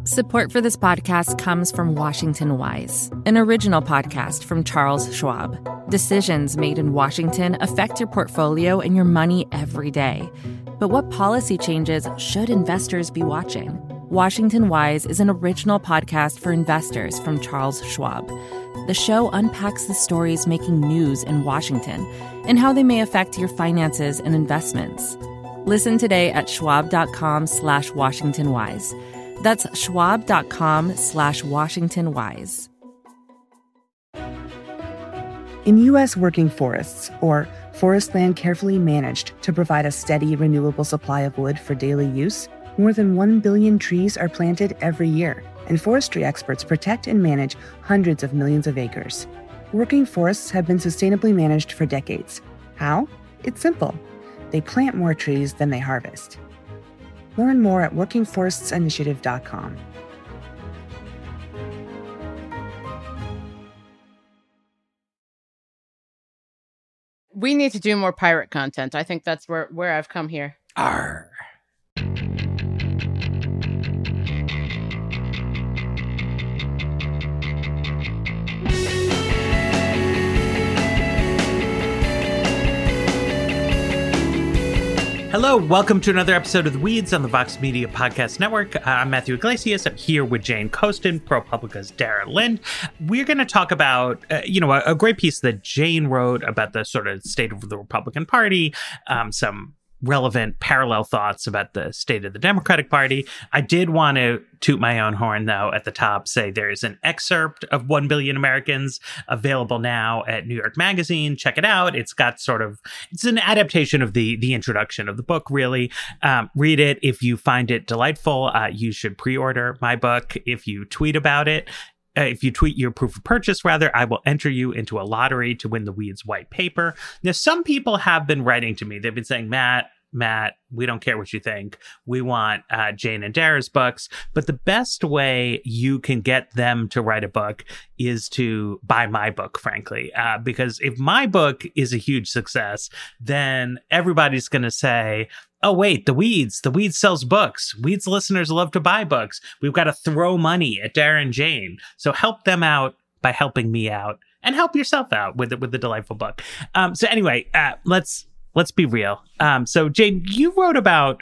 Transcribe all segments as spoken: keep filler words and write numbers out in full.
Support for this podcast comes from Washington Wise, an original podcast from Charles Schwab. Decisions made in Washington affect your portfolio and your money every day. But what policy changes should investors be watching? Washington Wise is an original podcast for investors from Charles Schwab. The show unpacks the stories making news in Washington and how they may affect your finances and investments. Listen today at schwab.com slash Washington Wise. That's schwab.com slash Washington Wise. In U S working forests, or forest land carefully managed to provide a steady, renewable supply of wood for daily use, more than one billion trees are planted every year, and forestry experts protect and manage hundreds of millions of acres. Working forests have been sustainably managed for decades. How? It's simple. They plant more trees than they harvest. Learn more at working forests initiative dot com. We need to do more pirate content. I think that's where, where I've come here. Arr. Hello, welcome to another episode of The Weeds on the Vox Media Podcast Network. Uh, I'm Matthew Iglesias. I'm here with Jane Coaston, ProPublica's Dara Lind. We're going to talk about, uh, you know, a, a great piece that Jane wrote about the sort of state of the Republican Party, um, some relevant parallel thoughts about the state of the Democratic Party. I did want to toot my own horn, though, at the top, say there's an excerpt of one billion Americans available now at New York Magazine. Check it out. It's got sort of, it's an adaptation of the, the introduction of the book, really. Um, read it. If you find it delightful, uh, you should pre-order my book. If you tweet about it, Uh, if you tweet your proof of purchase, rather, I will enter you into a lottery to win the Weeds white paper. Now, some people have been writing to me. They've been saying, Matt, Matt, we don't care what you think. We want uh, Jane and Dara's books. But the best way you can get them to write a book is to buy my book, frankly. Uh, because if my book is a huge success, then everybody's going to say, oh, wait, the Weeds, the Weeds sells books. Weeds listeners love to buy books. We've got to throw money at Dara and Jane. So help them out by helping me out and help yourself out with, with the delightful book. Um, so anyway, uh, let's let's be real. Um, so Jane, you wrote about,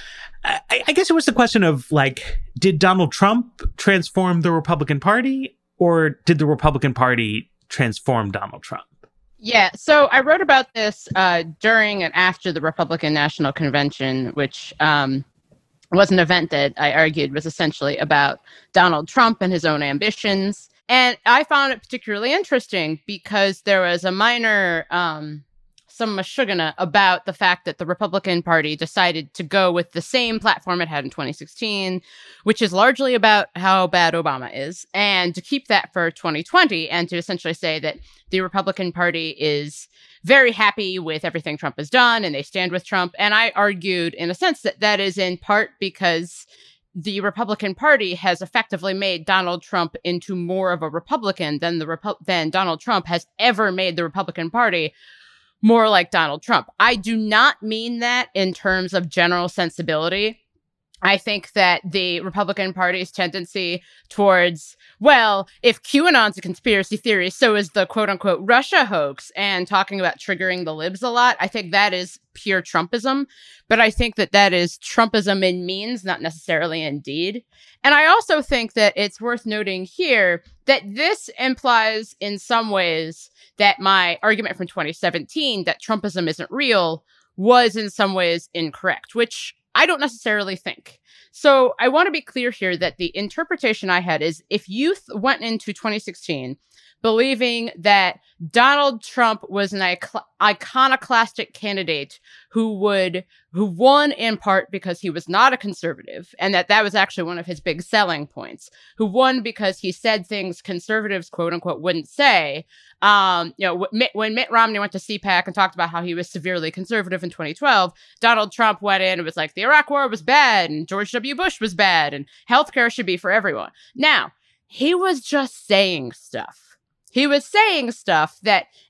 I, I guess it was the question of like, did Donald Trump transform the Republican Party, or did the Republican Party transform Donald Trump? Yeah, so I wrote about this uh, during and after the Republican National Convention, which um, was an event that I argued was essentially about Donald Trump and his own ambitions. And I found it particularly interesting because there was a minor um, some mashugana about the fact that the Republican Party decided to go with the same platform it had in twenty sixteen, which is largely about how bad Obama is, and to keep that for twenty twenty, and to essentially say that the Republican Party is very happy with everything Trump has done, and they stand with Trump. And I argued, in a sense, that that is in part because the Republican Party has effectively made Donald Trump into more of a Republican than the Repu- than Donald Trump has ever made the Republican Party more like Donald Trump. I do not mean that in terms of general sensibility. I think that the Republican Party's tendency towards, well, if QAnon's a conspiracy theory, so is the quote-unquote Russia hoax, and talking about triggering the libs a lot, I think that is pure Trumpism. But I think that that is Trumpism in means, not necessarily in deed. And I also think that it's worth noting here that this implies in some ways that my argument from twenty seventeen, that Trumpism isn't real, was in some ways incorrect, which I don't necessarily think. So I want to be clear here that the interpretation I had is if you th- went into twenty sixteen believing that Donald Trump was an ic- iconoclastic candidate who would, who won in part because he was not a conservative, and that that was actually one of his big selling points, who won because he said things conservatives, quote unquote, wouldn't say. Um, you know, Mitt, when Mitt Romney went to C PAC and talked about how he was severely conservative in twenty twelve, Donald Trump went in and was like, the Iraq War was bad, and George W. Bush was bad, and healthcare should be for everyone. Now, he was just saying stuff. He was saying stuff that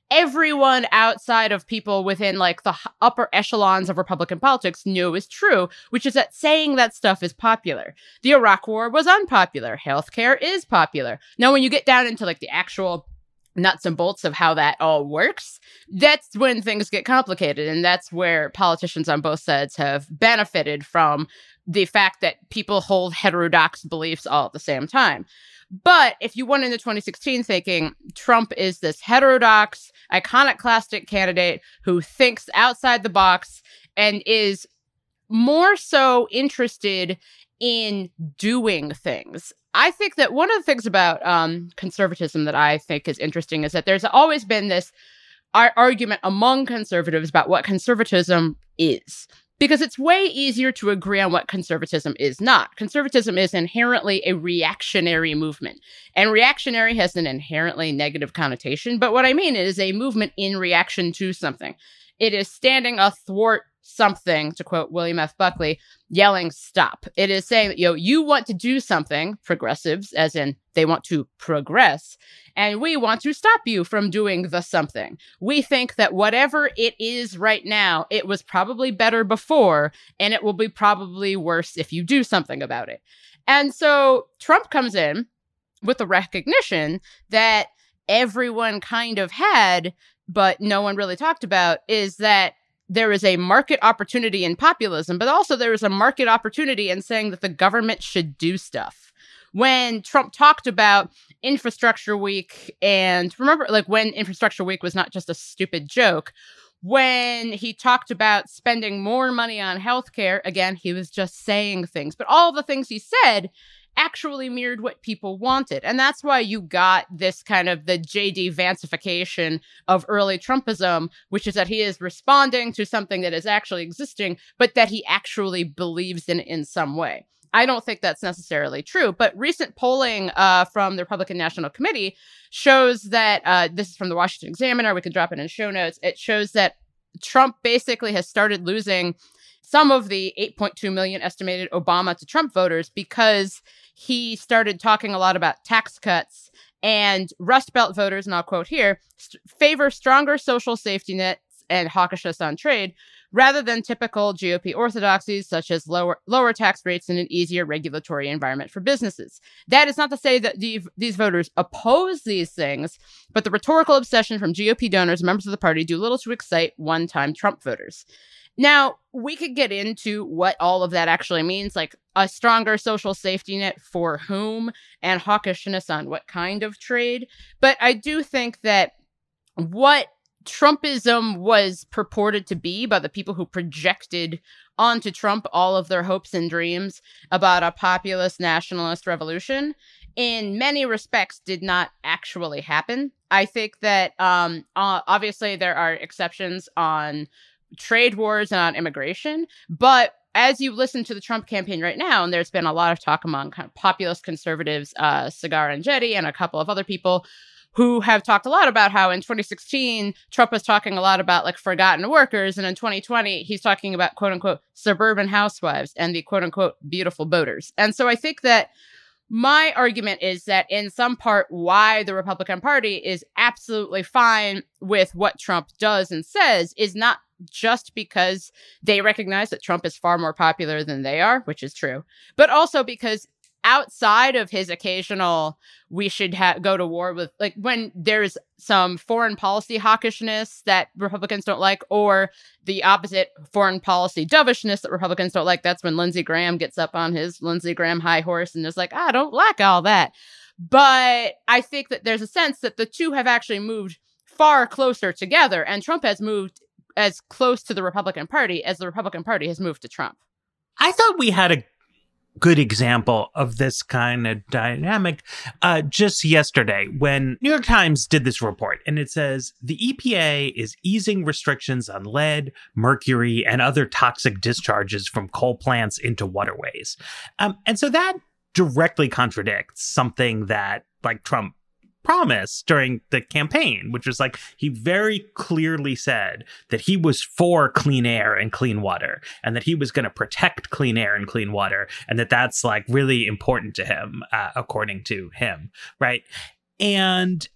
everyone outside of people within like the upper echelons of Republican politics knew is true, which is that saying that stuff is popular. The Iraq War was unpopular. Healthcare is popular. Now, when you get down into like the actual nuts and bolts of how that all works, that's when things get complicated. And that's where politicians on both sides have benefited from the fact that people hold heterodox beliefs all at the same time. But if you went into twenty sixteen thinking Trump is this heterodox, iconoclastic candidate who thinks outside the box and is more so interested in doing things, I think that one of the things about um, conservatism that I think is interesting is that there's always been this ar- argument among conservatives about what conservatism is. Because it's way easier to agree on what conservatism is not. Conservatism is inherently a reactionary movement. And reactionary has an inherently negative connotation. But what I mean is a movement in reaction to something. It is standing athwart something, to quote William F. Buckley, yelling stop. It is saying that, you know, you want to do something, progressives, as in they want to progress, and we want to stop you from doing the something. We think that whatever it is right now, it was probably better before, and it will be probably worse if you do something about it. And so Trump comes in with the recognition that everyone kind of had, but no one really talked about, is that there is a market opportunity in populism, but also there is a market opportunity in saying that the government should do stuff. When Trump talked about Infrastructure Week, and remember, like when Infrastructure Week was not just a stupid joke, when he talked about spending more money on healthcare, again, he was just saying things, but all the things he said actually mirrored what people wanted. And that's why you got this kind of the J D Vancification of early Trumpism, which is that he is responding to something that is actually existing, but that he actually believes in in some way. I don't think that's necessarily true, but recent polling uh, from the Republican National Committee shows that, uh, this is from the Washington Examiner, we could drop it in show notes, it shows that Trump basically has started losing some of the eight point two million estimated Obama to Trump voters because he started talking a lot about tax cuts, and Rust Belt voters, and I'll quote here, st- favor stronger social safety nets and hawkishness on trade rather than typical G O P orthodoxies such as lower lower tax rates and an easier regulatory environment for businesses. That is not to say that the, these voters oppose these things, but the rhetorical obsession from G O P donors and members of the party do little to excite one-time Trump voters. Now, we could get into what all of that actually means, like a stronger social safety net for whom and hawkishness on what kind of trade. But I do think that what Trumpism was purported to be by the people who projected onto Trump all of their hopes and dreams about a populist nationalist revolution, in many respects did not actually happen. I think that um, uh, obviously there are exceptions on trade wars and on immigration, but as you listen to the Trump campaign right now, and there's been a lot of talk among kind of populist conservatives, uh, Saagar Enjeti and a couple of other people who have talked a lot about how in twenty sixteen, Trump was talking a lot about like forgotten workers. And in twenty twenty, he's talking about quote unquote suburban housewives and the quote unquote beautiful boaters. And so I think that my argument is that in some part, why the Republican Party is absolutely fine with what Trump does and says is not just because they recognize that Trump is far more popular than they are, which is true, but also because outside of his occasional, we should ha- go to war with, like when there's some foreign policy hawkishness that Republicans don't like, or the opposite foreign policy dovishness that Republicans don't like, that's when Lindsey Graham gets up on his Lindsey Graham high horse and is like, I don't like all that. But I think that there's a sense that the two have actually moved far closer together, and Trump has moved as close to the Republican Party as the Republican Party has moved to Trump. I thought we had a good example of this kind of dynamic uh, just yesterday when New York Times did this report, and it says the E P A is easing restrictions on lead, mercury, and other toxic discharges from coal plants into waterways. Um, and so that directly contradicts something that like Trump promised during the campaign, which was like he very clearly said that he was for clean air and clean water, and that he was going to protect clean air and clean water, and that that's like really important to him, uh, according to him, right? And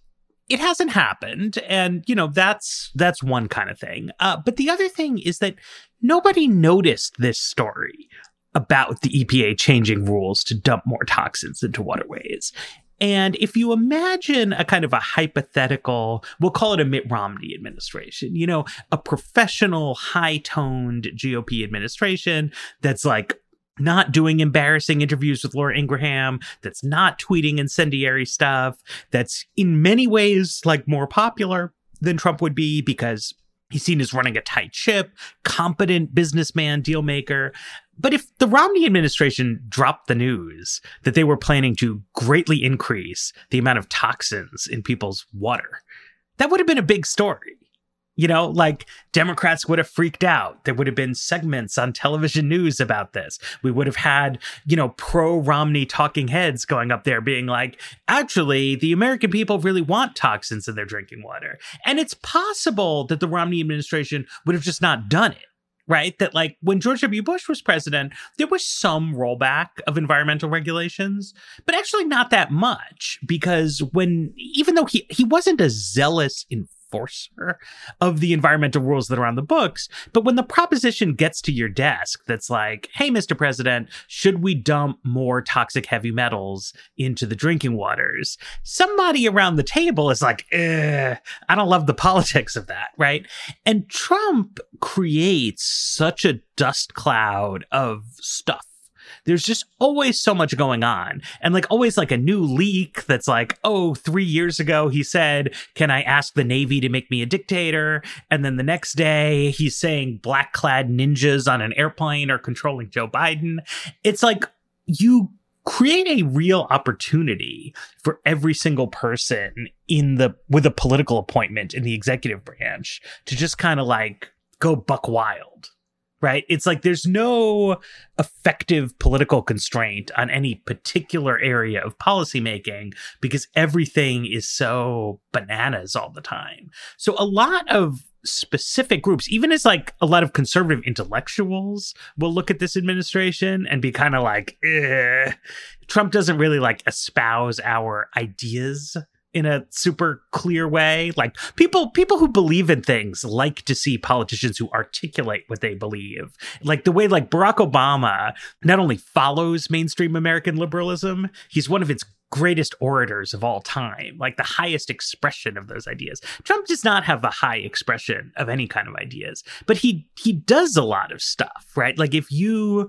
it hasn't happened. And, you know, that's that's one kind of thing. Uh, but the other thing is that nobody noticed this story about the E P A changing rules to dump more toxins into waterways. And if you imagine a kind of a hypothetical, we'll call it a Mitt Romney administration, you know, a professional, high-toned G O P administration that's like not doing embarrassing interviews with Laura Ingraham, that's not tweeting incendiary stuff, that's in many ways like more popular than Trump would be because he's seen as running a tight ship, competent businessman, deal maker. But if the Romney administration dropped the news that they were planning to greatly increase the amount of toxins in people's water, that would have been a big story. You know, like Democrats would have freaked out. There would have been segments on television news about this. We would have had, you know, pro-Romney talking heads going up there being like, actually, the American people really want toxins in their drinking water. And it's possible that the Romney administration would have just not done it. Right? That like when George W. Bush was president, there was some rollback of environmental regulations, but actually not that much because when, even though he, he wasn't a zealous enforcer of the environmental rules that are on the books, but when the proposition gets to your desk that's like, hey, Mister President, should we dump more toxic heavy metals into the drinking waters? Somebody around the table is like, eh, I don't love the politics of that, right? And Trump creates such a dust cloud of stuff. There's just always so much going on. And like always like a new leak that's like, oh, three years ago he said, can I ask the Navy to make me a dictator? And then the next day he's saying black clad ninjas on an airplane are controlling Joe Biden. It's like you create a real opportunity for every single person in the with a political appointment in the executive branch to just kind of like go buck wild. Right? It's like there's no effective political constraint on any particular area of policymaking because everything is so bananas all the time. So a lot of specific groups, even as like a lot of conservative intellectuals will look at this administration and be kind of like, eh. Trump doesn't really like espouse our ideas in a super clear way. Like people, people who believe in things like to see politicians who articulate what they believe. Like the way like Barack Obama not only follows mainstream American liberalism, he's one of its greatest orators of all time, like the highest expression of those ideas. Trump does not have the high expression of any kind of ideas, but he, he does a lot of stuff, right? Like if you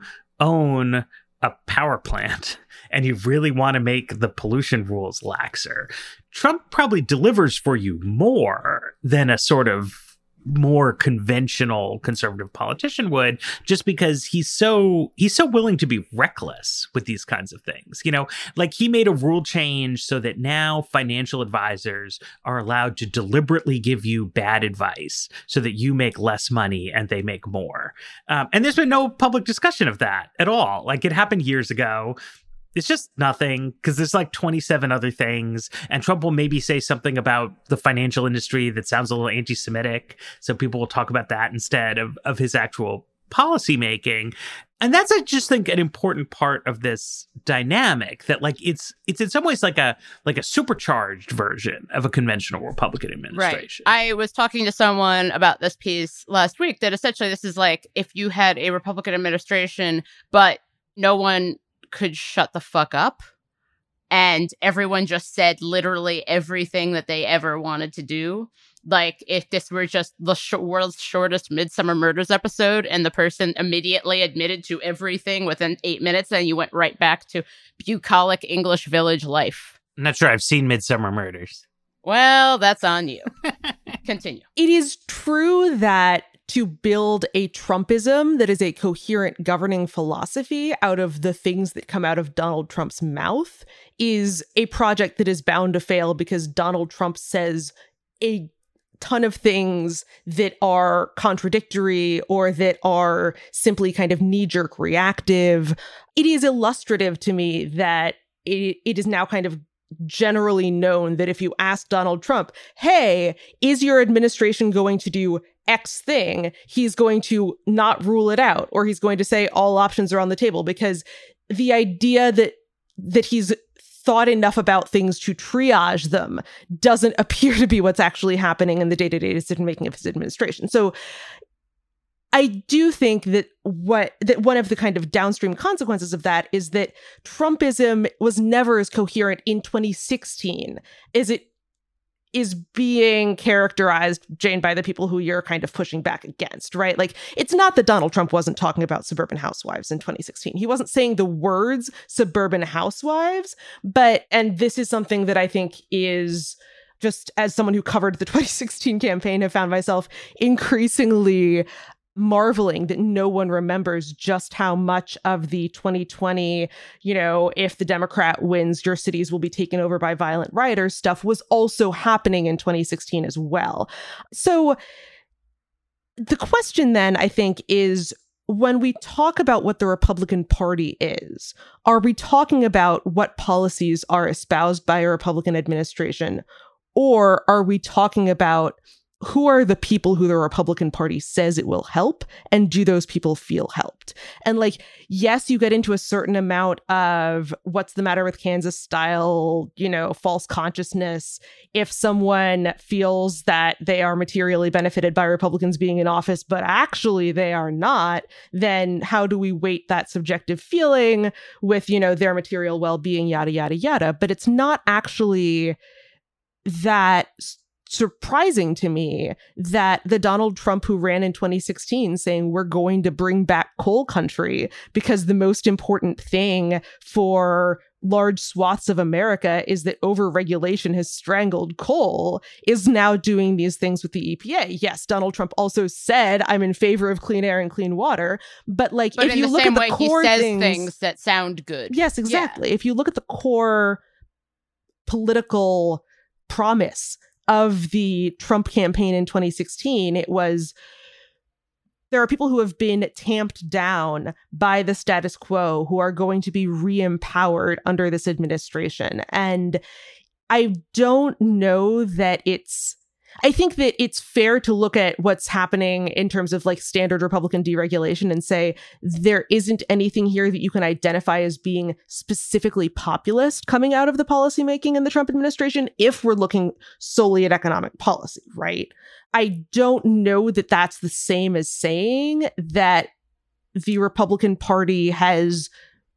own a power plant and you really want to make the pollution rules laxer, Trump probably delivers for you more than a sort of more conventional conservative politician would, just because he's so he's so willing to be reckless with these kinds of things. You know, like he made a rule change so that now financial advisors are allowed to deliberately give you bad advice so that you make less money and they make more. Um, and there's been no public discussion of that at all. Like it happened years ago. It's just nothing because there's like twenty-seven other things. And Trump will maybe say something about the financial industry that sounds a little anti-Semitic. So people will talk about that instead of, of his actual policy making. And that's, I just think, an important part of this dynamic that like it's it's in some ways like a like a supercharged version of a conventional Republican administration. Right. I was talking to someone about this piece last week that essentially this is like if you had a Republican administration, but no one could shut the fuck up and everyone just said literally everything that they ever wanted to do. Like if this were just the sh- world's shortest Midsummer Murders episode and the person immediately admitted to everything within eight minutes and you went right back to bucolic English village life. I'm not sure I've seen Midsummer Murders. Well, that's on you. Continue. It is true that to build a Trumpism that is a coherent governing philosophy out of the things that come out of Donald Trump's mouth is a project that is bound to fail because Donald Trump says a ton of things that are contradictory or that are simply kind of knee-jerk reactive. It is illustrative to me that it, it is now kind of generally known that if you ask Donald Trump, hey, is your administration going to do X thing, he's going to not rule it out, or he's going to say all options are on the table, because the idea that that he's thought enough about things to triage them doesn't appear to be what's actually happening in the day-to-day decision-making of his administration. So I do think that what that one of the kind of downstream consequences of that is that Trumpism was never as coherent in twenty sixteen as it is being characterized, Jane, by the people who you're kind of pushing back against, right? Like, it's not that Donald Trump wasn't talking about suburban housewives in twenty sixteen. He wasn't saying the words suburban housewives, but, and this is something that I think is, just as someone who covered the twenty sixteen campaign, have found myself increasingly marveling that no one remembers just how much of the twenty twenty, you know, if the Democrat wins, your cities will be taken over by violent rioters stuff was also happening in twenty sixteen as well. So the question then, I think, is when we talk about what the Republican Party is, are we talking about what policies are espoused by a Republican administration, or are we talking about who are the people who the Republican Party says it will help, and do those people feel helped? And like, yes, you get into a certain amount of what's the matter with Kansas style, you know, false consciousness. If someone feels that they are materially benefited by Republicans being in office, but actually they are not, then how do we weight that subjective feeling with, you know, their material well-being, yada, yada, yada. But it's not actually that surprising to me that the Donald Trump who ran in twenty sixteen saying we're going to bring back coal country because the most important thing for large swaths of America is that overregulation has strangled coal is now doing these things with the E P A. Yes, Donald Trump also said I'm in favor of clean air and clean water, but like but if in you the look same at the way, core he says things, things that sound good. Yes, exactly. Yeah. If you look at the core political promise of the Trump campaign in twenty sixteen, it was there are people who have been tamped down by the status quo who are going to be re-empowered under this administration. And I don't know that it's I think that it's fair to look at what's happening in terms of like standard Republican deregulation and say there isn't anything here that you can identify as being specifically populist coming out of the policymaking in the Trump administration if we're looking solely at economic policy, right? I don't know that that's the same as saying that the Republican Party has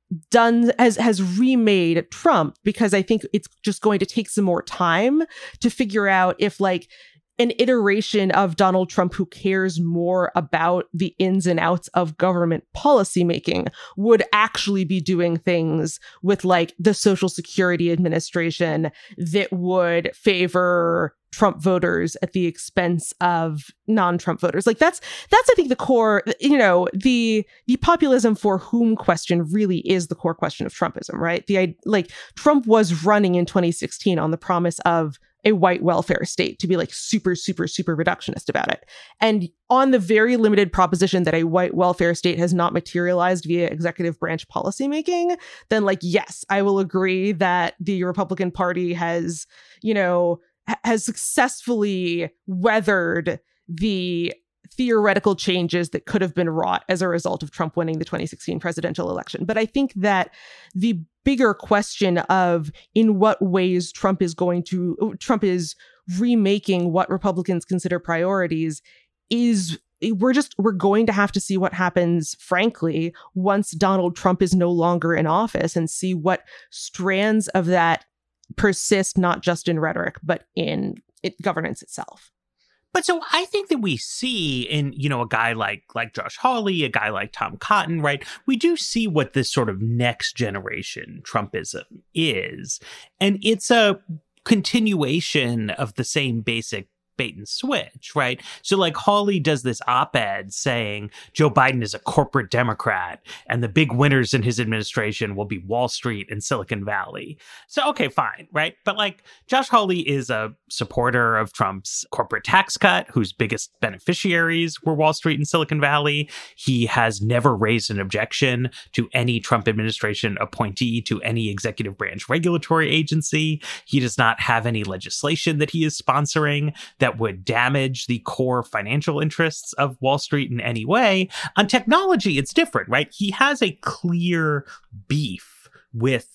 done has has remade Trump, because I think it's just going to take some more time to figure out if like an iteration of Donald Trump who cares more about the ins and outs of government policymaking would actually be doing things with like the Social Security Administration that would favor Trump voters at the expense of non-Trump voters. Like that's that's I think the core, you know, the the populism for whom question really is the core question of Trumpism, right? The like Trump was running in twenty sixteen on the promise of a white welfare state, to be like super, super, super reductionist about it. And on the very limited proposition that a white welfare state has not materialized via executive branch policymaking, then like, yes, I will agree that the Republican Party has, you know, has successfully weathered the theoretical changes that could have been wrought as a result of Trump winning the twenty sixteen presidential election. But I think that the bigger question of in what ways Trump is going to, Trump is remaking what Republicans consider priorities is we're just, we're going to have to see what happens, frankly, once Donald Trump is no longer in office and see what strands of that persist, not just in rhetoric, but in it, governance itself. But so I think that we see in, you know, a guy like like Josh Hawley, a guy like Tom Cotton, right? We do see what this sort of next generation Trumpism is. And it's a continuation of the same basic bait and switch, right? So like Hawley does this op-ed saying Joe Biden is a corporate Democrat and the big winners in his administration will be Wall Street and Silicon Valley. So, okay, fine, right? But like Josh Hawley is a supporter of Trump's corporate tax cut, whose biggest beneficiaries were Wall Street and Silicon Valley. He has never raised an objection to any Trump administration appointee to any executive branch regulatory agency. He does not have any legislation that he is sponsoring that would damage the core financial interests of Wall Street in any way. On technology, it's different, right? He has a clear beef with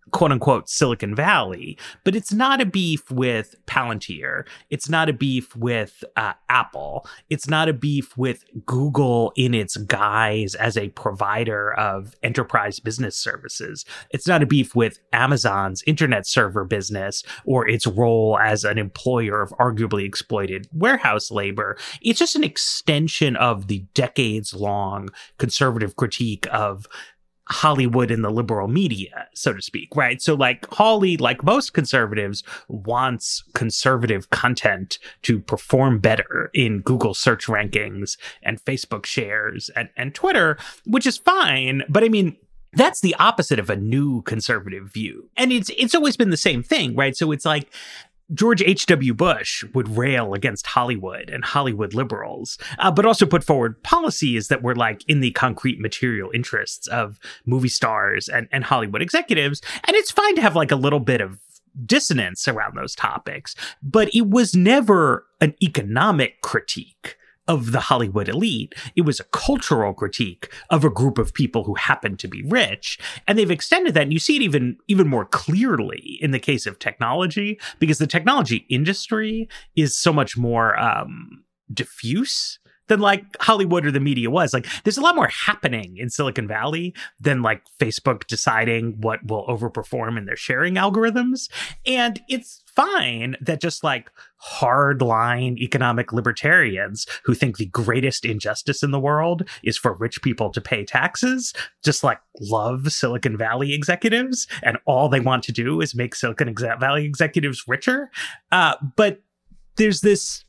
quote unquote Silicon Valley, but it's not a beef with Palantir. It's not a beef with uh, Apple. It's not a beef with Google in its guise as a provider of enterprise business services. It's not a beef with Amazon's internet server business or its role as an employer of arguably exploited warehouse labor. It's just an extension of the decades long conservative critique of Hollywood and the liberal media, so to speak, right? So like Hawley, like most conservatives, wants conservative content to perform better in Google search rankings and Facebook shares and, and Twitter, which is fine. But I mean, that's the opposite of a new conservative view. And it's it's always been the same thing, right? So it's like George H W. Bush would rail against Hollywood and Hollywood liberals, uh, but also put forward policies that were like in the concrete material interests of movie stars and, and Hollywood executives. And it's fine to have like a little bit of dissonance around those topics, but it was never an economic critique of the Hollywood elite. It was a cultural critique of a group of people who happened to be rich. And they've extended that. And you see it even, even more clearly in the case of technology, because the technology industry is so much more um, diffuse than like Hollywood or the media was. Like there's a lot more happening in Silicon Valley than like Facebook deciding what will overperform in their sharing algorithms. And it's fine that just like hardline economic libertarians who think the greatest injustice in the world is for rich people to pay taxes, just like love Silicon Valley executives. And all they want to do is make Silicon Valley executives richer. Uh, but there's this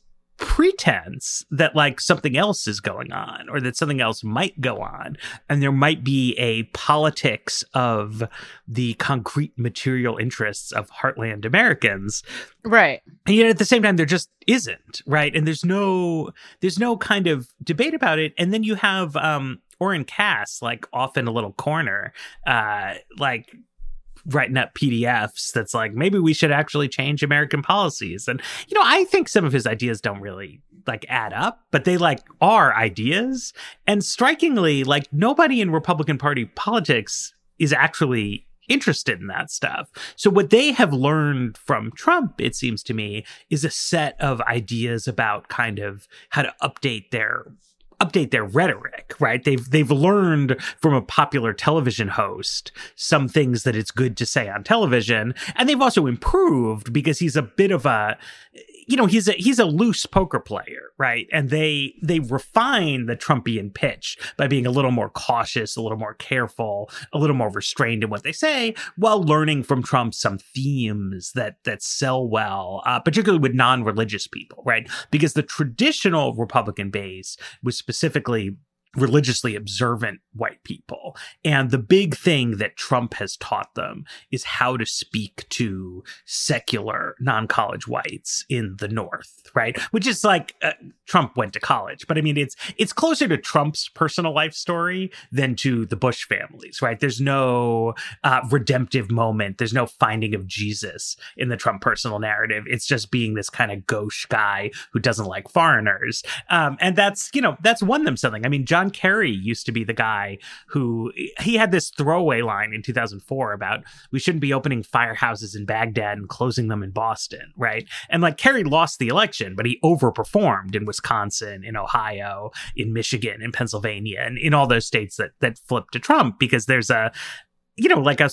pretense that like something else is going on or that something else might go on, and there might be a politics of the concrete material interests of heartland Americans, right? And yet at the same time there just isn't, right? And there's no there's no kind of debate about it. And then you have um Orrin Cass like off in a little corner, uh like writing up P D Fs that's like, maybe we should actually change American policies. And, you know, I think some of his ideas don't really like add up, but they like are ideas. And strikingly, like nobody in Republican Party politics is actually interested in that stuff. So what they have learned from Trump, it seems to me, is a set of ideas about kind of how to update their update their rhetoric, right? They've they've learned from a popular television host some things that it's good to say on television, and they've also improved because he's a bit of a, you know, he's a he's a loose poker player, right? And they they refine the Trumpian pitch by being a little more cautious, a little more careful, a little more restrained in what they say, while learning from Trump some themes that that sell well, uh, particularly with non-religious people, right? Because the traditional Republican base was specifically religiously observant white people. And the big thing that Trump has taught them is how to speak to secular non-college whites in the North, right? Which is like, uh, Trump went to college, but I mean, it's it's closer to Trump's personal life story than to the Bush families, right? There's no uh, redemptive moment. There's no finding of Jesus in the Trump personal narrative. It's just being this kind of gauche guy who doesn't like foreigners. Um, and that's, you know, that's won them something. I mean, John Kerry used to be the guy who, he had this throwaway line in two thousand four about we shouldn't be opening firehouses in Baghdad and closing them in Boston, right? And like Kerry lost the election, but he overperformed in Wisconsin, in Ohio, in Michigan, in Pennsylvania, and in all those states that that flipped to Trump because there's a, you know, like a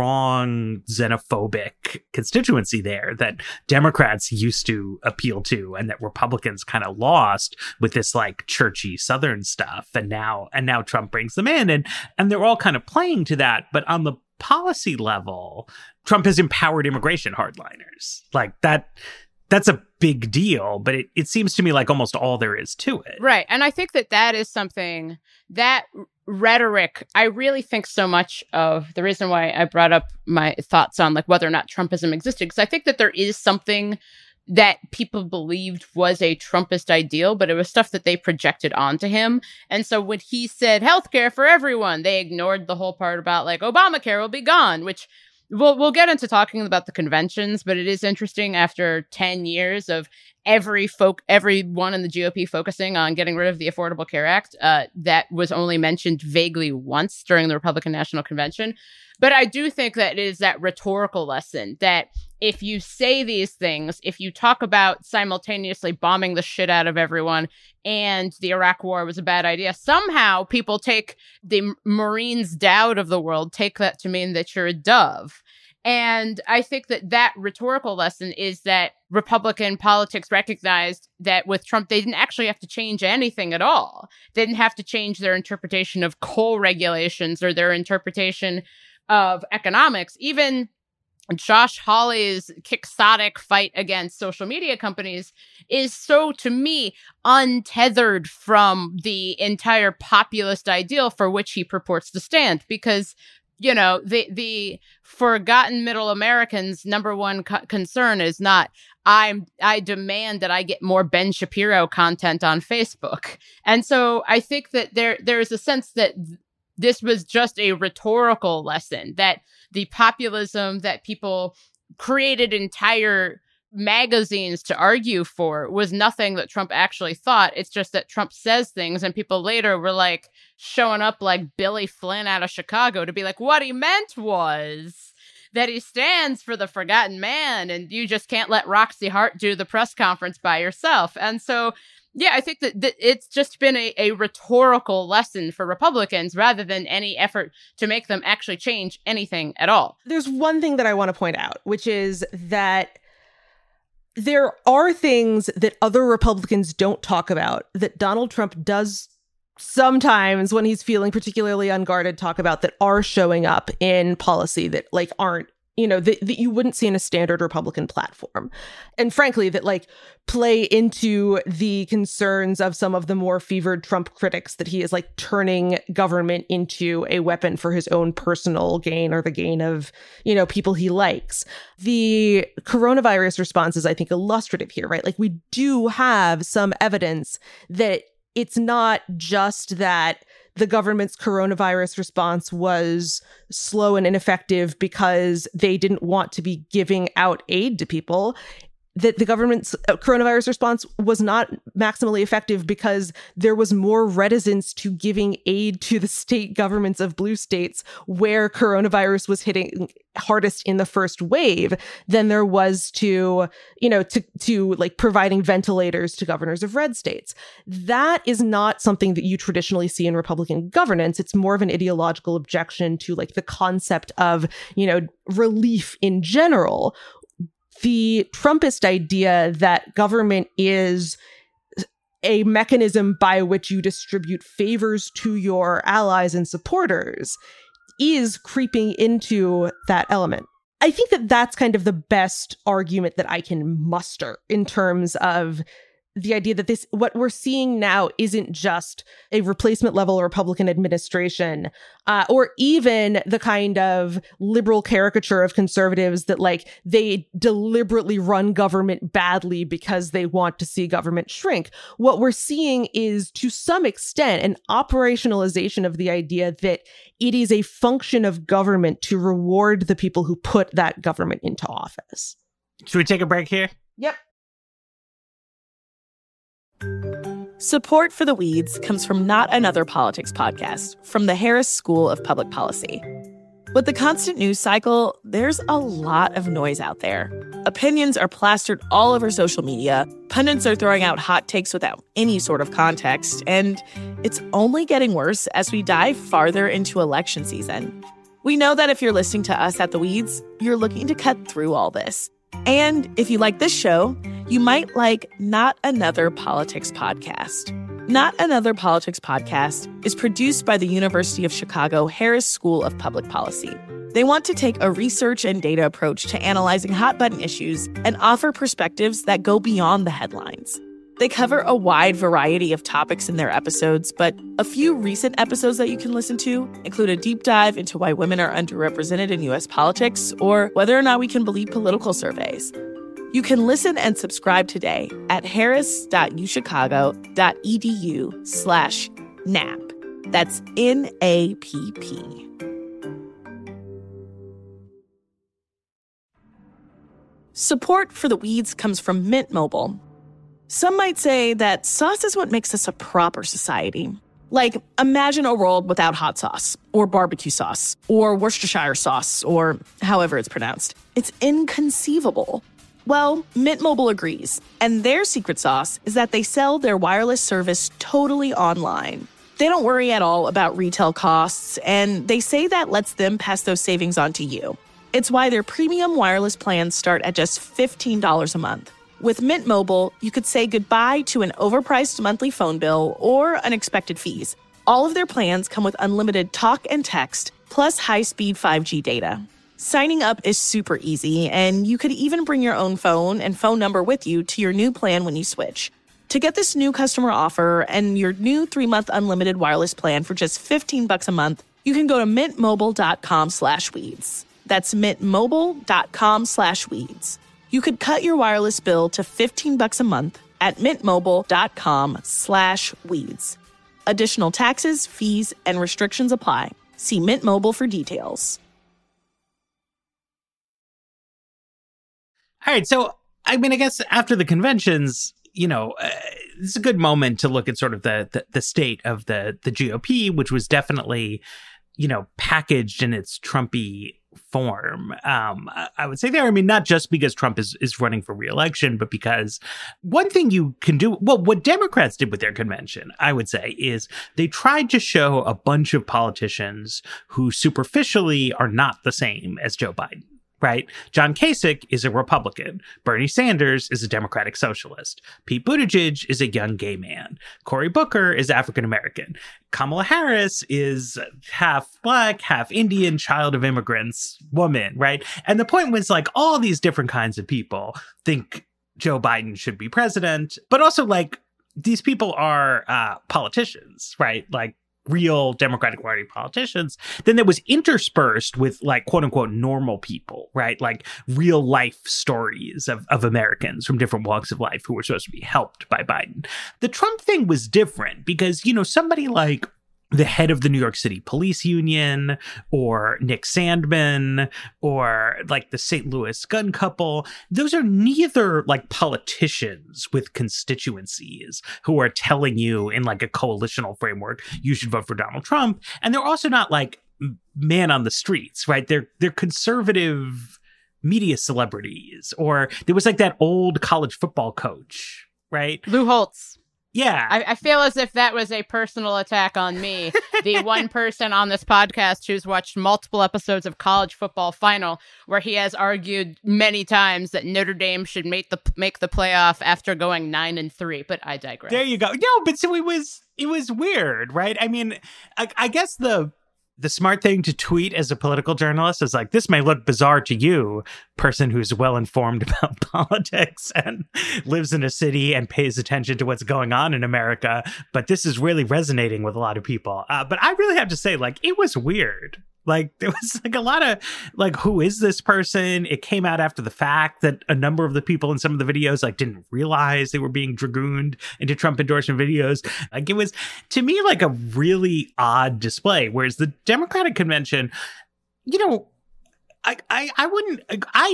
strong xenophobic constituency there that Democrats used to appeal to and that Republicans kind of lost with this like churchy Southern stuff. And now, and now Trump brings them in, and, and they're all kind of playing to that. But on the policy level, Trump has empowered immigration hardliners like that. That's a big deal, but it, it seems to me like almost all there is to it. Right. And I think that that is something that rhetoric, I really think so much of the reason why I brought up my thoughts on like whether or not Trumpism existed, because I think that there is something that people believed was a Trumpist ideal, but it was stuff that they projected onto him. And so when he said healthcare for everyone, they ignored the whole part about like Obamacare will be gone, which We'll we'll get into talking about the conventions, but it is interesting after ten years of every folk, everyone in the G O P focusing on getting rid of the Affordable Care Act. Uh, that was only mentioned vaguely once during the Republican National Convention. But I do think that it is that rhetorical lesson that if you say these things, if you talk about simultaneously bombing the shit out of everyone and the Iraq War was a bad idea, somehow people take the Maureen's Dowd of the world, take that to mean that you're a dove. And I think that that rhetorical lesson is that Republican politics recognized that with Trump, they didn't actually have to change anything at all. They didn't have to change their interpretation of coal regulations or their interpretation of economics. Even Josh Hawley's quixotic fight against social media companies is so, to me, untethered from the entire populist ideal for which he purports to stand. Because, you know, the the forgotten middle Americans' number one co- concern is not, I'm, I demand that I get more Ben Shapiro content on Facebook. And so I think that there there is a sense that th- this was just a rhetorical lesson, that the populism that people created entire magazines to argue for was nothing that Trump actually thought. It's just that Trump says things and people later were like showing up like Billy Flynn out of Chicago to be like, what he meant was that he stands for the forgotten man and you just can't let Roxy Hart do the press conference by herself. And so yeah, I think that, that it's just been a, a rhetorical lesson for Republicans rather than any effort to make them actually change anything at all. There's one thing that I want to point out, which is that there are things that other Republicans don't talk about that Donald Trump does sometimes, when he's feeling particularly unguarded, talk about that are showing up in policy that like aren't, you know, that, that you wouldn't see in a standard Republican platform. And frankly, that like play into the concerns of some of the more fevered Trump critics that he is like turning government into a weapon for his own personal gain or the gain of, you know, people he likes. The coronavirus response is, I think, illustrative here, right? Like we do have some evidence that it's not just that the government's coronavirus response was slow and ineffective because they didn't want to be giving out aid to people, that the government's coronavirus response was not maximally effective because there was more reticence to giving aid to the state governments of blue states where coronavirus was hitting hardest in the first wave than there was to, you know, to, to like providing ventilators to governors of red states. That is not something that you traditionally see in Republican governance. It's more of an ideological objection to like the concept of, you know, relief in general. The Trumpist idea that government is a mechanism by which you distribute favors to your allies and supporters is creeping into that element. I think that that's kind of the best argument that I can muster in terms of the idea that this, what we're seeing now isn't just a replacement level Republican administration, uh, or even the kind of liberal caricature of conservatives that like they deliberately run government badly because they want to see government shrink. What we're seeing is, to some extent, an operationalization of the idea that it is a function of government to reward the people who put that government into office. Should we take a break here? Yep. Support for The Weeds comes from Not Another Politics podcast from the Harris School of Public Policy. With the constant news cycle, there's a lot of noise out there. Opinions are plastered all over social media, pundits are throwing out hot takes without any sort of context, and it's only getting worse as we dive farther into election season. We know that if you're listening to us at The Weeds, you're looking to cut through all this. And if you like this show, you might like Not Another Politics podcast. Not Another Politics podcast is produced by the University of Chicago Harris School of Public Policy. They want to take a research and data approach to analyzing hot-button issues and offer perspectives that go beyond the headlines. They cover a wide variety of topics in their episodes, but a few recent episodes that you can listen to include a deep dive into why women are underrepresented in U S politics or whether or not we can believe political surveys. You can listen and subscribe today at harris.uchicago.edu slash NAP. That's N A P P. Support for The Weeds comes from Mint Mobile. Some might say that sauce is what makes us a proper society. Like, imagine a world without hot sauce, or barbecue sauce, or Worcestershire sauce, or however it's pronounced. It's inconceivable. Well, Mint Mobile agrees, and their secret sauce is that they sell their wireless service totally online. They don't worry at all about retail costs, and they say that lets them pass those savings on to you. It's why their premium wireless plans start at just fifteen dollars a month. With Mint Mobile, you could say goodbye to an overpriced monthly phone bill or unexpected fees. All of their plans come with unlimited talk and text, plus high-speed five G data. Signing up is super easy, and you could even bring your own phone and phone number with you to your new plan when you switch. To get this new customer offer and your new three-month unlimited wireless plan for just fifteen bucks a month, you can go to mintmobile.com slash weeds. That's mintmobile.com slash weeds. You could cut your wireless bill to fifteen bucks a month at mintmobile.com slash weeds. Additional taxes, fees, and restrictions apply. See Mint Mobile for details. All right. So, I mean, I guess after the conventions, you know, uh, it's a good moment to look at sort of the, the, the state of the, the G O P, which was definitely, you know, packaged in its Trumpy form. Um, I would say there, I mean, not just because Trump is, is running for re-election, but because one thing you can do, well, what Democrats did with their convention, I would say, is they tried to show a bunch of politicians who superficially are not the same as Joe Biden. Right? John Kasich is a Republican. Bernie Sanders is a Democratic Socialist. Pete Buttigieg is a young gay man. Cory Booker is African American. Kamala Harris is half Black, half Indian, child of immigrants, woman, right? And the point was like all these different kinds of people think Joe Biden should be president, but also like these people are uh, politicians, right? Like real Democratic Party politicians, then that was interspersed with like quote unquote normal people, right? Like real life stories of, of Americans from different walks of life who were supposed to be helped by Biden. The Trump thing was different because, you know, somebody like the head of the New York City Police Union or Nick Sandmann or like the Saint Louis gun couple, those are neither like politicians with constituencies who are telling you in like a coalitional framework, you should vote for Donald Trump. And they're also not like man on the streets, right? They're, they're conservative media celebrities. Or there was like that old college football coach, right? Lou Holtz. Yeah. I, I feel as if that was a personal attack on me, the one person on this podcast who's watched multiple episodes of College Football Final, where he has argued many times that Notre Dame should make the make the playoff after going nine and three. But I digress. There you go. No, but so it was it was weird, right? I mean, I, I guess the the smart thing to tweet as a political journalist is like, this may look bizarre to you, person who's well informed about politics and lives in a city and pays attention to what's going on in America, but this is really resonating with a lot of people. Uh, but I really have to say, like, it was weird. Like, there was like a lot of like, who is this person? It came out after the fact that a number of the people in some of the videos like didn't realize they were being dragooned into Trump endorsement videos. Like, it was, to me, like a really odd display. Whereas the Democratic convention, you know, I, I, I wouldn't, I,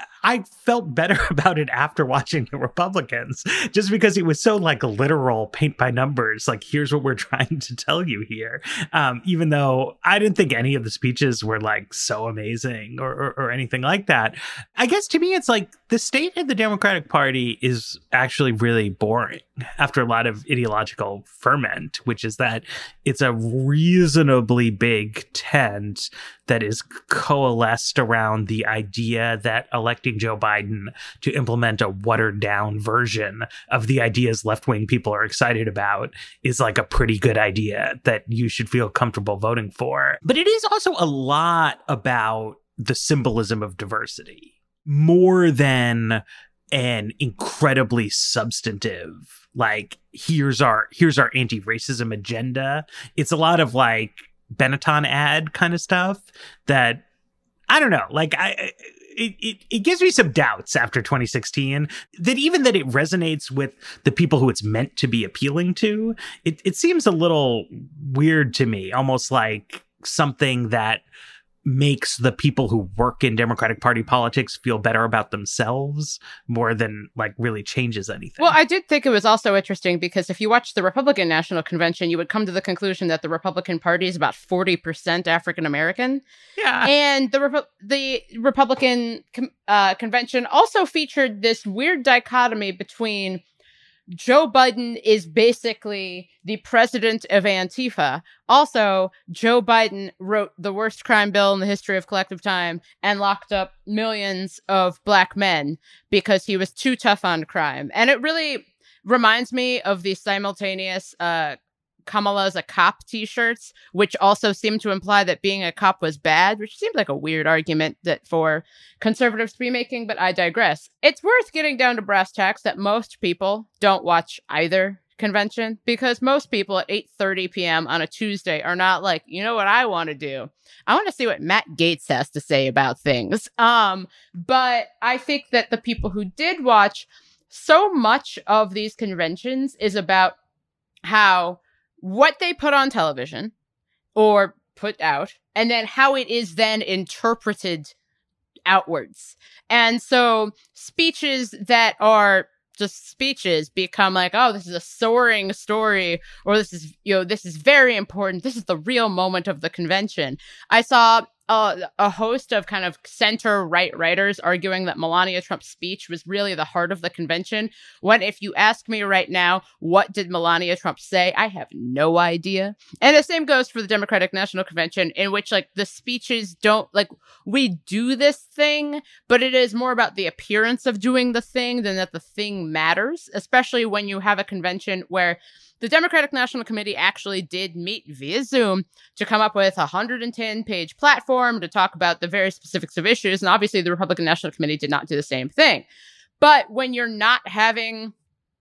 I felt better about it after watching the Republicans, just because it was so like literal paint by numbers. Like, here's what we're trying to tell you here. Um, even though I didn't think any of the speeches were like so amazing or, or, or anything like that. I guess to me, it's like the state of the Democratic Party is actually really boring after a lot of ideological ferment, which is that it's a reasonably big tent that is coalesced around the idea that electing Joe Biden to implement a watered down version of the ideas left-wing people are excited about is like a pretty good idea that you should feel comfortable voting for. But it is also a lot about the symbolism of diversity more than an incredibly substantive, like, here's our here's our anti-racism agenda. It's a lot of like Benetton ad kind of stuff that, I don't know, like I it, it it gives me some doubts after twenty sixteen that even that it resonates with the people who it's meant to be appealing to. It it seems a little weird to me, almost like something that makes the people who work in Democratic Party politics feel better about themselves more than like really changes anything. Well, I did think it was also interesting because if you watch the Republican National Convention, you would come to the conclusion that the Republican Party is about forty percent African American. Yeah. And the Repu- the Republican uh, convention also featured this weird dichotomy between Joe Biden is basically the president of Antifa. Also, Joe Biden wrote the worst crime bill in the history of collective time and locked up millions of black men because he was too tough on crime. And it really reminds me of the simultaneous uh, Kamala's a cop t-shirts, which also seem to imply that being a cop was bad, which seemed like a weird argument that for conservatives to be making, but I digress. It's worth getting down to brass tacks that most people don't watch either convention because most people at eight thirty p.m. on a Tuesday are not like, you know what I want to do? I want to see what Matt Gaetz has to say about things. Um, but I think that the people who did watch, so much of these conventions is about how what they put on television or put out, and then how it is then interpreted outwards. And so speeches that are just speeches become like, oh, this is a soaring story, or this is, you know, this is very important. This is the real moment of the convention. I saw Uh, a host of kind of center-right writers arguing that Melania Trump's speech was really the heart of the convention, when if you ask me right now, what did Melania Trump say? I have no idea. And the same goes for the Democratic National Convention, in which, like, the speeches don't, like, we do this thing, but it is more about the appearance of doing the thing than that the thing matters, especially when you have a convention where the Democratic National Committee actually did meet via Zoom to come up with a one hundred ten page platform to talk about the very specifics of issues. And obviously, the Republican National Committee did not do the same thing. But when you're not having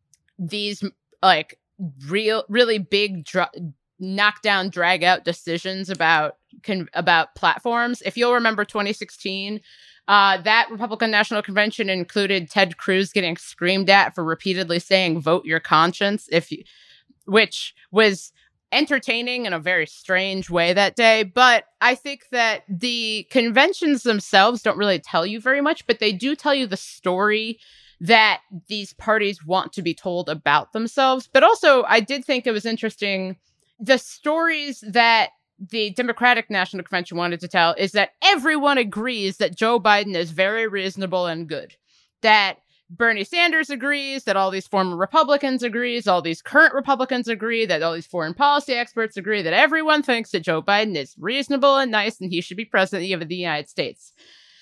these, like, real, really big dra- knockdown, drag out decisions about con- about platforms, if you'll remember twenty sixteen, Uh, that Republican National Convention included Ted Cruz getting screamed at for repeatedly saying, vote your conscience, if you, which was entertaining in a very strange way that day. But I think that the conventions themselves don't really tell you very much, but they do tell you the story that these parties want to be told about themselves. But also, I did think it was interesting, the stories that the Democratic National Convention wanted to tell is that everyone agrees that Joe Biden is very reasonable and good. That Bernie Sanders agrees, that all these former Republicans agrees, all these current Republicans agree, that all these foreign policy experts agree, that everyone thinks that Joe Biden is reasonable and nice and he should be president of the United States.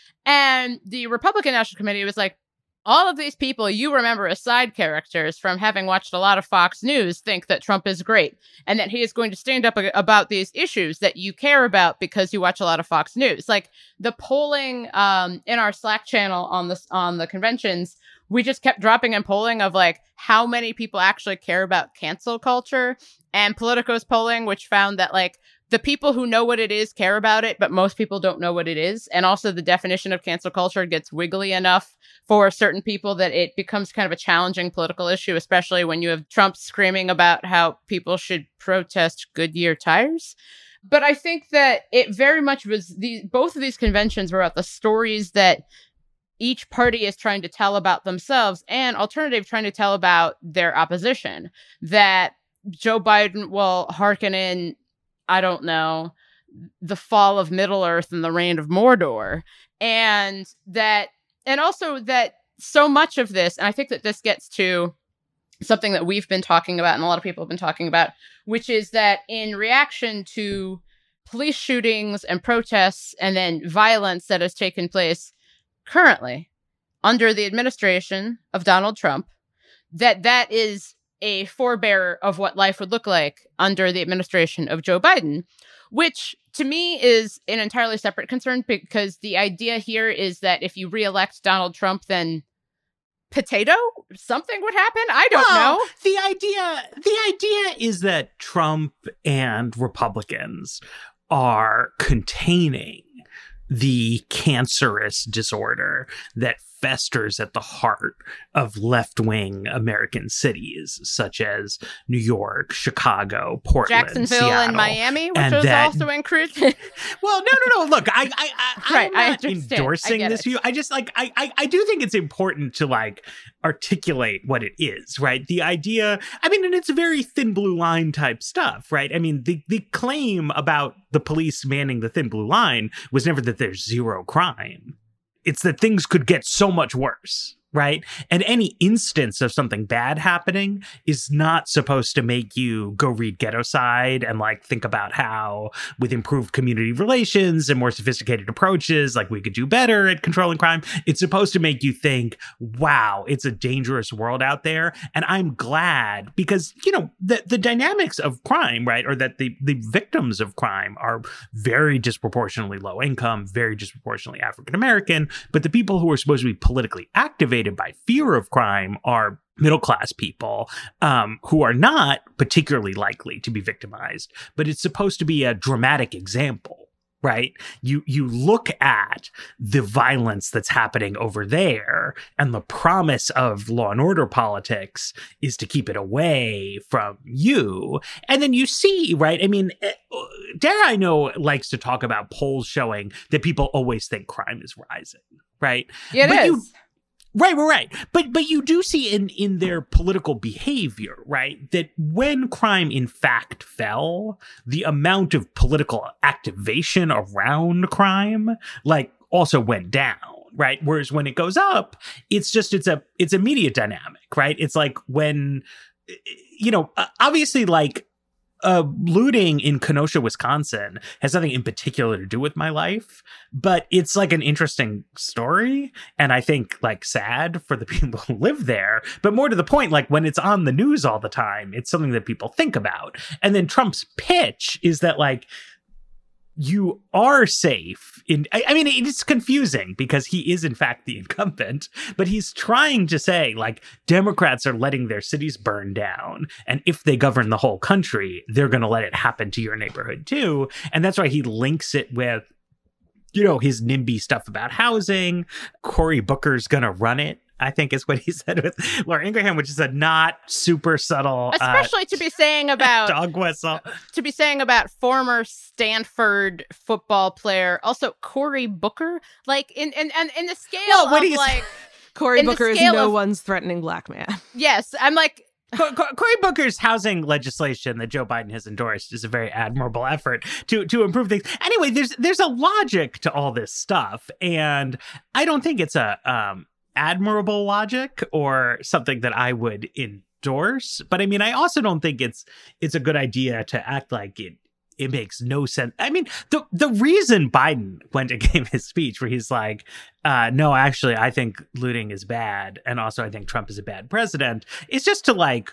And the Republican National Committee was like, all of these people you remember as side characters from having watched a lot of Fox News think that Trump is great and that he is going to stand up about these issues that you care about because you watch a lot of Fox News. Like the polling um, in our Slack channel on this on the conventions, we just kept dropping and polling of like how many people actually care about cancel culture, and Politico's polling, which found that like the people who know what it is care about it, but most people don't know what it is. And also the definition of cancel culture gets wiggly enough for certain people that it becomes kind of a challenging political issue, especially when you have Trump screaming about how people should protest Goodyear tires. But I think that it very much was, the, both of these conventions were about the stories that each party is trying to tell about themselves and alternative trying to tell about their opposition. That Joe Biden will hearken in, I don't know, the fall of Middle Earth and the reign of Mordor. And that, and also that so much of this, and I think that this gets to something that we've been talking about and a lot of people have been talking about, which is that in reaction to police shootings and protests and then violence that has taken place currently under the administration of Donald Trump, that that is a forebearer of what life would look like under the administration of Joe Biden, which to me is an entirely separate concern, because the idea here is that if you reelect Donald Trump, then potato something would happen. I don't well, know. The idea, the idea is that Trump and Republicans are containing the cancerous disorder that festers at the heart of left-wing American cities, such as New York, Chicago, Portland, Jacksonville, Seattle, and Miami, which and was that, also included. Well, no, no, no. Look, I, I, I right, I'm not I understand. endorsing I this it. view. I just like, I, I, I do think it's important to like articulate what it is, right? The idea, I mean, and it's very thin blue line type stuff, right? I mean, the the claim about the police manning the thin blue line was never that there's zero crime. It's that things could get so much worse, right? And any instance of something bad happening is not supposed to make you go read Ghettoside and like think about how with improved community relations and more sophisticated approaches, like we could do better at controlling crime. It's supposed to make you think, wow, it's a dangerous world out there. And I'm glad because, you know, the, the dynamics of crime, right, or that the, the victims of crime are very disproportionately low income, very disproportionately African-American, but the people who are supposed to be politically activated by fear of crime are middle-class people um, who are not particularly likely to be victimized, but it's supposed to be a dramatic example, right? You you look at the violence that's happening over there, and the promise of law and order politics is to keep it away from you. And then you see, right? I mean, Dara, I know, likes to talk about polls showing that people always think crime is rising, right? Yeah, it but is. You, Right, right, right. But but you do see in, in their political behavior, right, that when crime in fact fell, the amount of political activation around crime, like, also went down, right? Whereas when it goes up, it's just, it's a, it's a media dynamic, right? It's like when, you know, obviously, like, Uh, looting in Kenosha, Wisconsin has nothing in particular to do with my life, but it's like an interesting story. And I think like sad for the people who live there, but more to the point, like when it's on the news all the time, it's something that people think about. And then Trump's pitch is that like, you are safe in, I, I mean, it's confusing because he is in fact the incumbent, but he's trying to say like Democrats are letting their cities burn down. And if they govern the whole country, they're going to let it happen to your neighborhood too. And that's why he links it with, you know, his NIMBY stuff about housing. Cory Booker's going to run it, I think is what he said with Laura Ingraham, which is a not super subtle, especially uh, to be saying about dog whistle. To be saying about former Stanford football player, also Cory Booker, like in in in, in the scale well, of like Cory Booker is no of, one's threatening black man. Yes, I'm like. Co- Co- Cory Booker's housing legislation that Joe Biden has endorsed is a very admirable effort to to improve things. Anyway, there's there's a logic to all this stuff, and I don't think it's a um. admirable logic or something that I would endorse. But I mean, I also don't think it's it's a good idea to act like it it makes no sense. I mean, the the reason Biden went and gave his speech where he's like, uh, no, actually, I think looting is bad. And also I think Trump is a bad president, is just to like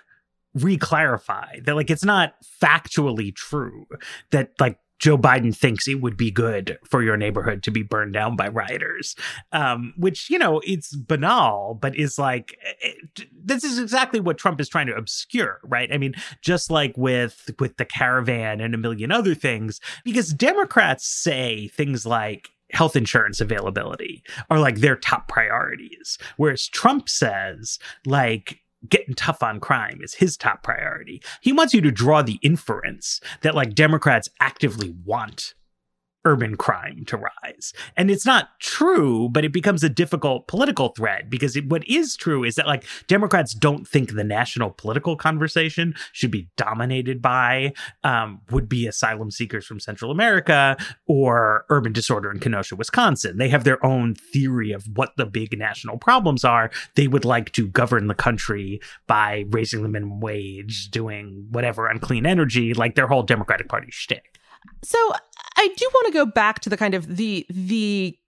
re-clarify that like it's not factually true that like Joe Biden thinks it would be good for your neighborhood to be burned down by rioters, um, which, you know, it's banal, but is like, it, this is exactly what Trump is trying to obscure, right? I mean, just like with with the caravan and a million other things, because Democrats say things like health insurance availability are like their top priorities, whereas Trump says like, getting tough on crime is his top priority. He wants you to draw the inference that like Democrats actively want urban crime to rise. And it's not true, but it becomes a difficult political thread because it, what is true is that like Democrats don't think the national political conversation should be dominated by um, would-be asylum seekers from Central America or urban disorder in Kenosha, Wisconsin. They have their own theory of what the big national problems are. They would like to govern the country by raising the minimum wage, doing whatever on clean energy, like their whole Democratic Party shtick. So I do want to go back to the kind of the the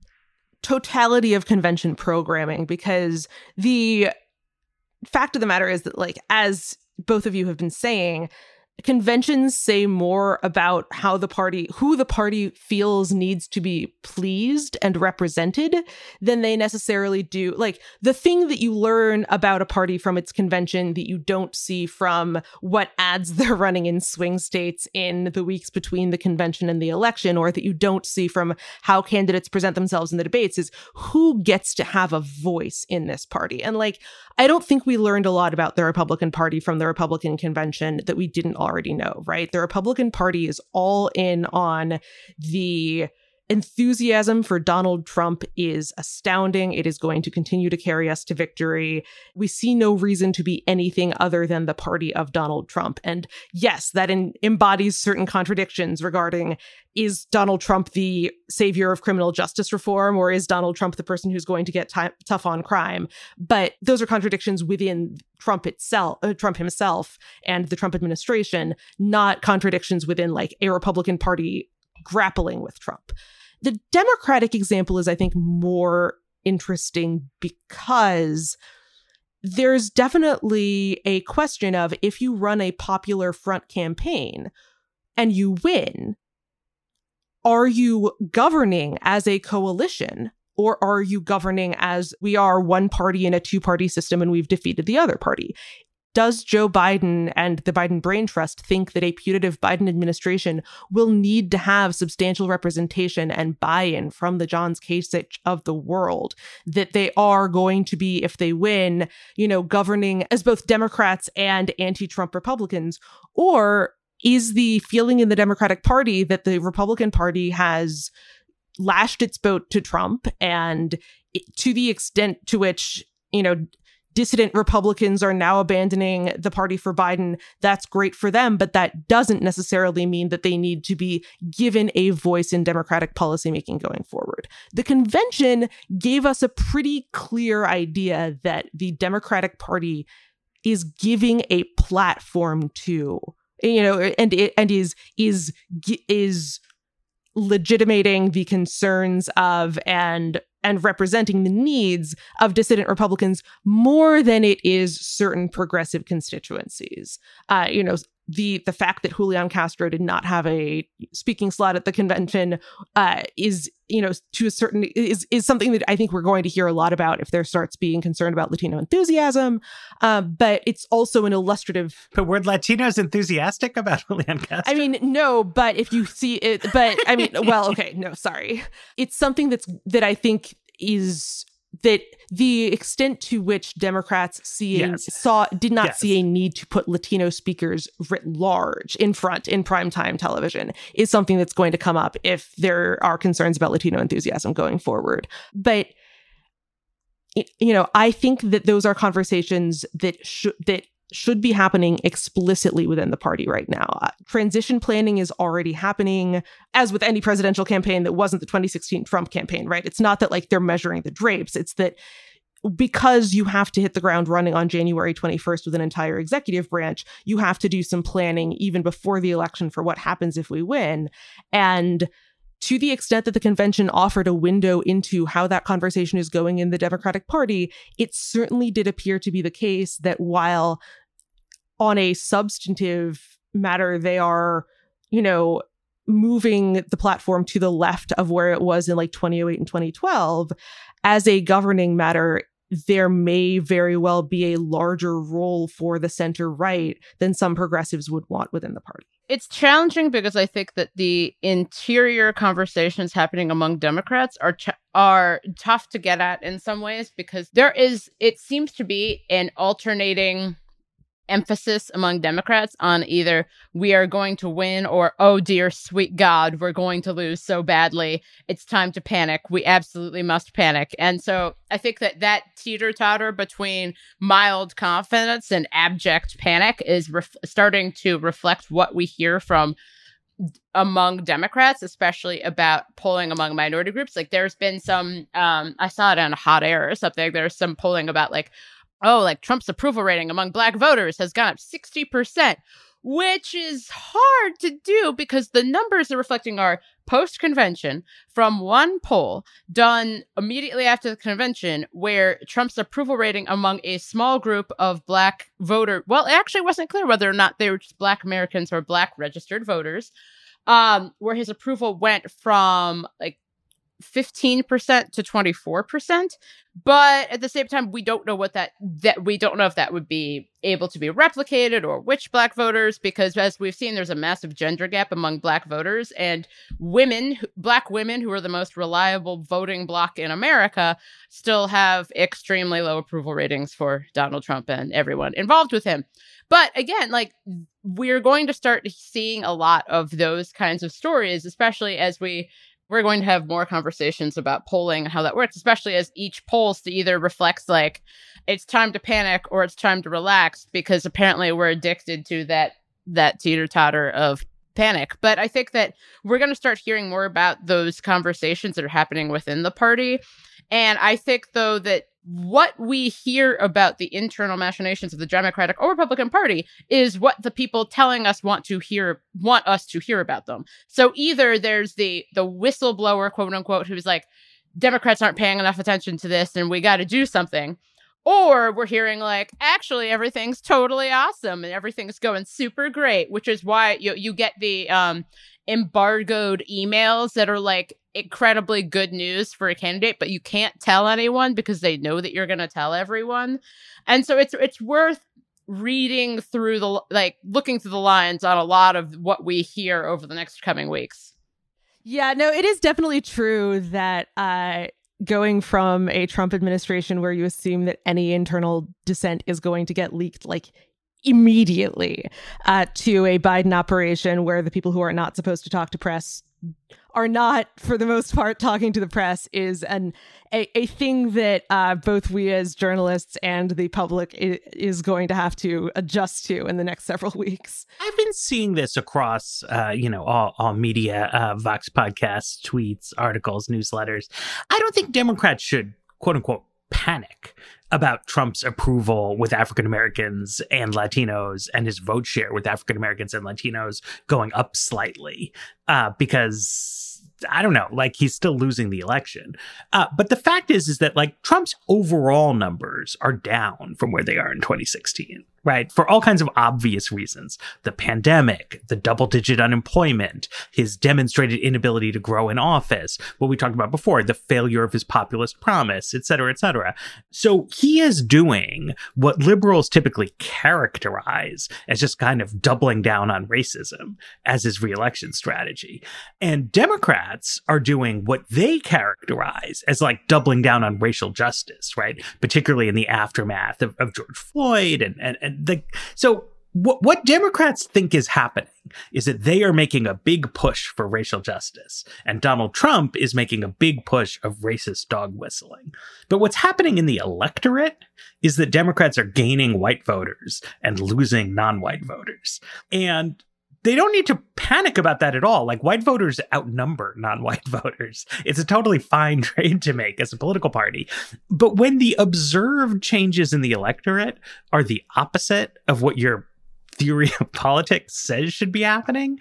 totality of convention programming, because the fact of the matter is that, like, as both of you have been saying, conventions say more about how the party, who the party feels needs to be pleased and represented than they necessarily do. Like, the thing that you learn about a party from its convention that you don't see from what ads they're running in swing states in the weeks between the convention and the election, or that you don't see from how candidates present themselves in the debates, is who gets to have a voice in this party. And like, I don't think we learned a lot about the Republican Party from the Republican convention that we didn't already know, right? The Republican Party is all in on the enthusiasm for Donald Trump is astounding. It is going to continue to carry us to victory. We see no reason to be anything other than the party of Donald Trump. And yes, that in, embodies certain contradictions regarding, is Donald Trump the savior of criminal justice reform, or is Donald Trump the person who's going to get t- tough on crime? But those are contradictions within Trump itself, uh, Trump himself and the Trump administration, not contradictions within like a Republican Party grappling with Trump. The Democratic example is, I think, more interesting because there's definitely a question of, if you run a popular front campaign and you win, are you governing as a coalition, or are you governing as we are one party in a two-party system and we've defeated the other party? Does Joe Biden and the Biden Brain Trust think that a putative Biden administration will need to have substantial representation and buy-in from the Johns Kasich of the world, that they are going to be, if they win, you know, governing as both Democrats and anti-Trump Republicans? Or is the feeling in the Democratic Party that the Republican Party has lashed its boat to Trump, and to the extent to which, you know, dissident Republicans are now abandoning the party for Biden, that's great for them, but that doesn't necessarily mean that they need to be given a voice in Democratic policymaking going forward. The convention gave us a pretty clear idea that the Democratic Party is giving a platform to, you know, and and is is is legitimating the concerns of and and representing the needs of dissident Republicans more than it is certain progressive constituencies. Uh, you know, the the fact that Julian Castro did not have a speaking slot at the convention uh, is, you know, to a certain is is something that I think we're going to hear a lot about if there starts being concern about Latino enthusiasm. Uh, but it's also an illustrative. But were Latinos enthusiastic about Julian Castro? I mean, no, but if you see it, but I mean, well, okay, no, sorry. It's something that's that I think is that the extent to which Democrats seeing yes. saw did not yes. see a need to put Latino speakers writ large in front in primetime television is something that's going to come up if there are concerns about Latino enthusiasm going forward. But you know, I think that those are conversations that should that should be happening explicitly within the party right now. Uh, transition planning is already happening, as with any presidential campaign that wasn't the twenty sixteen Trump campaign, right? It's not that like they're measuring the drapes. It's that because you have to hit the ground running on January twenty-first with an entire executive branch, you have to do some planning even before the election for what happens if we win. And to the extent that the convention offered a window into how that conversation is going in the Democratic Party, it certainly did appear to be the case that while on a substantive matter, they are, you know, moving the platform to the left of where it was in like twenty oh eight and twenty twelve, as a governing matter, there may very well be a larger role for the center right than some progressives would want within the party. It's challenging because I think that the interior conversations happening among Democrats are ch- are tough to get at in some ways, because there is, it seems to be an alternating emphasis among Democrats on either we are going to win or, oh dear sweet God, we're going to lose so badly. It's time to panic. We absolutely must panic. And so I think that that teeter-totter between mild confidence and abject panic is ref- starting to reflect what we hear from among Democrats, especially about polling among minority groups. Like there's been some, um, I saw it on Hot Air or something. There's some polling about like, oh, like Trump's approval rating among Black voters has gone up sixty percent, which is hard to do because the numbers they're reflecting are post-convention from one poll done immediately after the convention where Trump's approval rating among a small group of Black voter, well, it actually wasn't clear whether or not they were just Black Americans or Black registered voters, um, where his approval went from like fifteen percent to twenty-four percent. But at the same time, we don't know what that, that we don't know if that would be able to be replicated or which Black voters, because as we've seen, there's a massive gender gap among Black voters, and women, Black women who are the most reliable voting bloc in America still have extremely low approval ratings for Donald Trump and everyone involved with him. But again, like, we're going to start seeing a lot of those kinds of stories, especially as we We're going to have more conversations about polling and how that works, especially as each poll either reflects like it's time to panic or it's time to relax, because apparently we're addicted to that that teeter-totter of panic. But I think that we're going to start hearing more about those conversations that are happening within the party. And I think, though, that what we hear about the internal machinations of the Democratic or Republican Party is what the people telling us want to hear, want us to hear about them. So either there's the the whistleblower, quote unquote, who's like, Democrats aren't paying enough attention to this and we got to do something. Or we're hearing like, actually, everything's totally awesome and everything's going super great, which is why you you get the um, embargoed emails that are like incredibly good news for a candidate, but you can't tell anyone because they know that you're going to tell everyone. And so it's it's worth reading through the, like, looking through the lines on a lot of what we hear over the next coming weeks. Yeah, no, it is definitely true that uh going from a Trump administration where you assume that any internal dissent is going to get leaked like immediately uh, to a Biden operation where the people who are not supposed to talk to press are not, for the most part, talking to the press is an a, a thing that uh, both we as journalists and the public is, is going to have to adjust to in the next several weeks. I've been seeing this across, uh, you know, all, all media, uh, Vox podcasts, tweets, articles, newsletters. I don't think Democrats should, quote unquote, panic about Trump's approval with African Americans and Latinos and his vote share with African Americans and Latinos going up slightly, uh, because I don't know, like, he's still losing the election. Uh, but the fact is, is that like Trump's overall numbers are down from where they are in twenty sixteen. Right. For all kinds of obvious reasons. The pandemic, the double digit unemployment, his demonstrated inability to grow in office, what we talked about before, the failure of his populist promise, et cetera, et cetera. So he is doing what liberals typically characterize as just kind of doubling down on racism as his reelection strategy. And Democrats are doing what they characterize as like doubling down on racial justice, right? Particularly in the aftermath of, of George Floyd and, and, and The, so what, what Democrats think is happening is that they are making a big push for racial justice, and Donald Trump is making a big push of racist dog whistling. But what's happening in the electorate is that Democrats are gaining white voters and losing non-white voters. And they don't need to panic about that at all. Like, white voters outnumber non-white voters. It's a totally fine trade to make as a political party. But when the observed changes in the electorate are the opposite of what your theory of politics says should be happening,